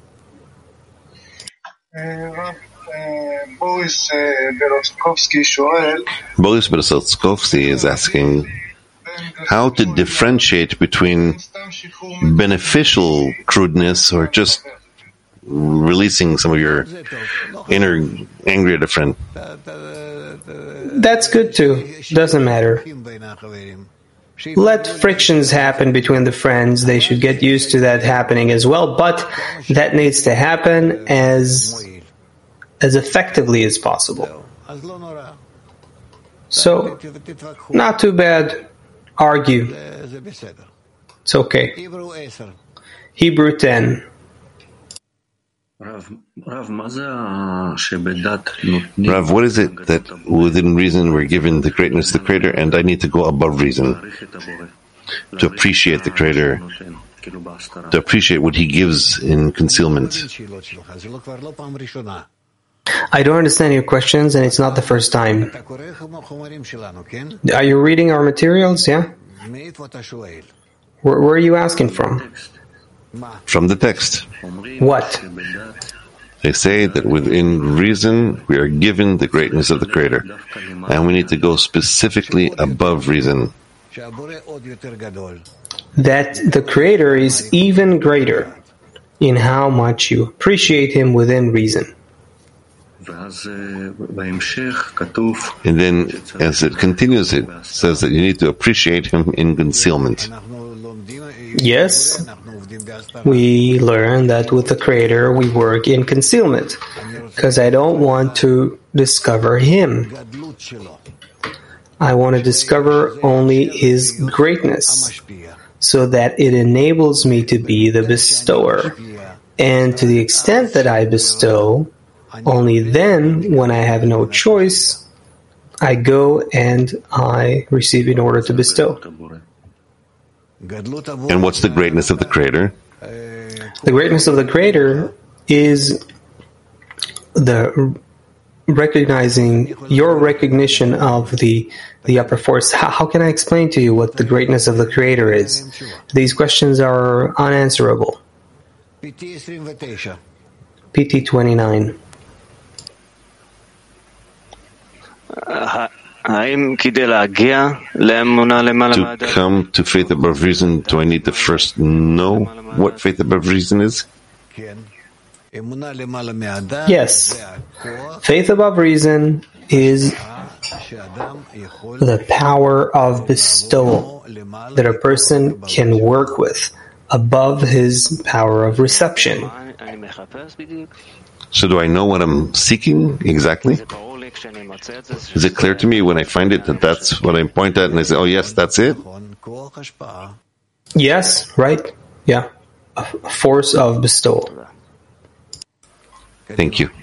Boris Berezovsky is asking how to differentiate between beneficial crudeness or just releasing some of your inner anger at a friend. That's good too. Doesn't matter. Let frictions happen between the friends. They should get used to that happening as well, but that needs to happen as effectively as possible. So, not too bad. Argue. It's okay. Hebrew 10. Rav, what is it that within reason we're given the greatness of the Creator, and I need to go above reason to appreciate the Creator, to appreciate what He gives in concealment? I don't understand your questions, and it's not the first time. Are you reading our materials? Yeah? Where are you asking from? From the text. What? They say that within reason we are given the greatness of the Creator, and we need to go specifically above reason. That the Creator is even greater in how much you appreciate Him within reason. And then, as it continues, it says that you need to appreciate Him in concealment. Yes, we learn that with the Creator we work in concealment, because I don't want to discover Him. I want to discover only His greatness, so that it enables me to be the bestower. And to the extent that I bestow, only then, when I have no choice, I go and I receive in order to bestow. And what's the greatness of the Creator? The greatness of the Creator is the recognizing your recognition of the upper force. How can I explain to you what the greatness of the Creator is? These questions are unanswerable. PT 29. To come to faith above reason, do I need to first know what faith above reason is? Yes. Faith above reason is the power of bestowal that a person can work with above his power of reception. So do I know what I'm seeking exactly? Is it clear to me when I find it that that's what I point at and I say, oh yes, that's it? Yes, right. Yeah. A force of bestowal. Thank you.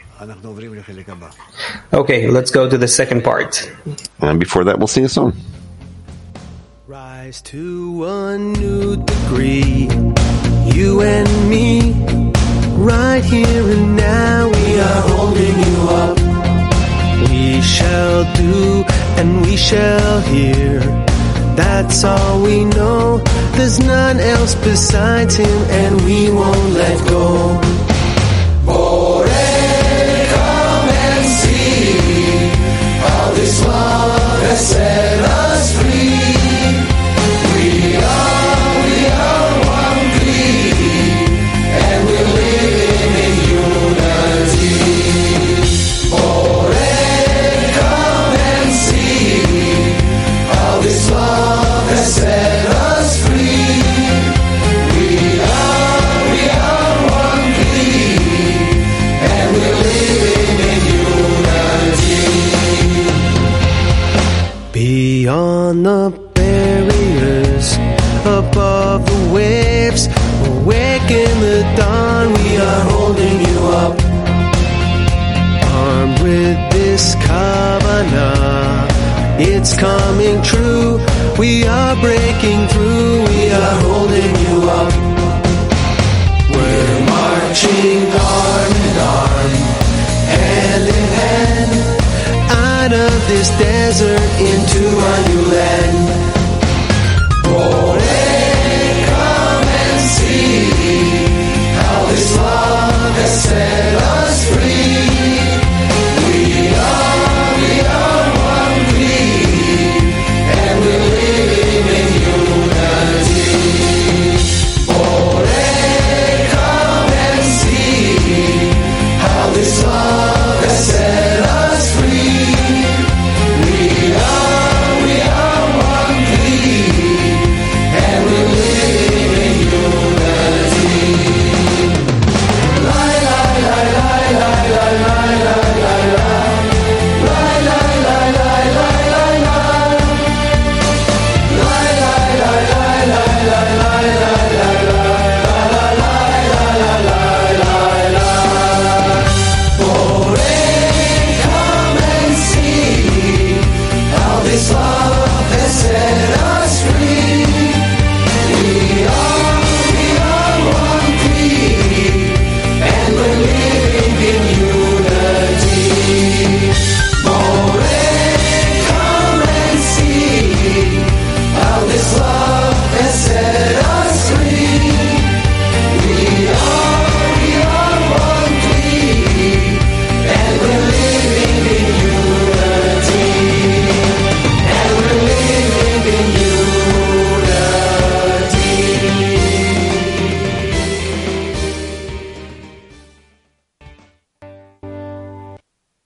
Okay, let's go to the second part. And before that, we'll sing a song. Rise to a new degree, you and me, right here and now, we are holding you up. We shall do and we shall hear, that's all we know, there's none else besides Him, and we won't let go. Come and see how this love has set us free. We are one plea, and we're living in unity. Come and see how this love has set us free. We are one plea, and we're living in unity. Beyond the barriers, above the waves, awake in the dawn, we are holding you up. Armed with this kavanah, it's coming true, we are breaking through, we are holding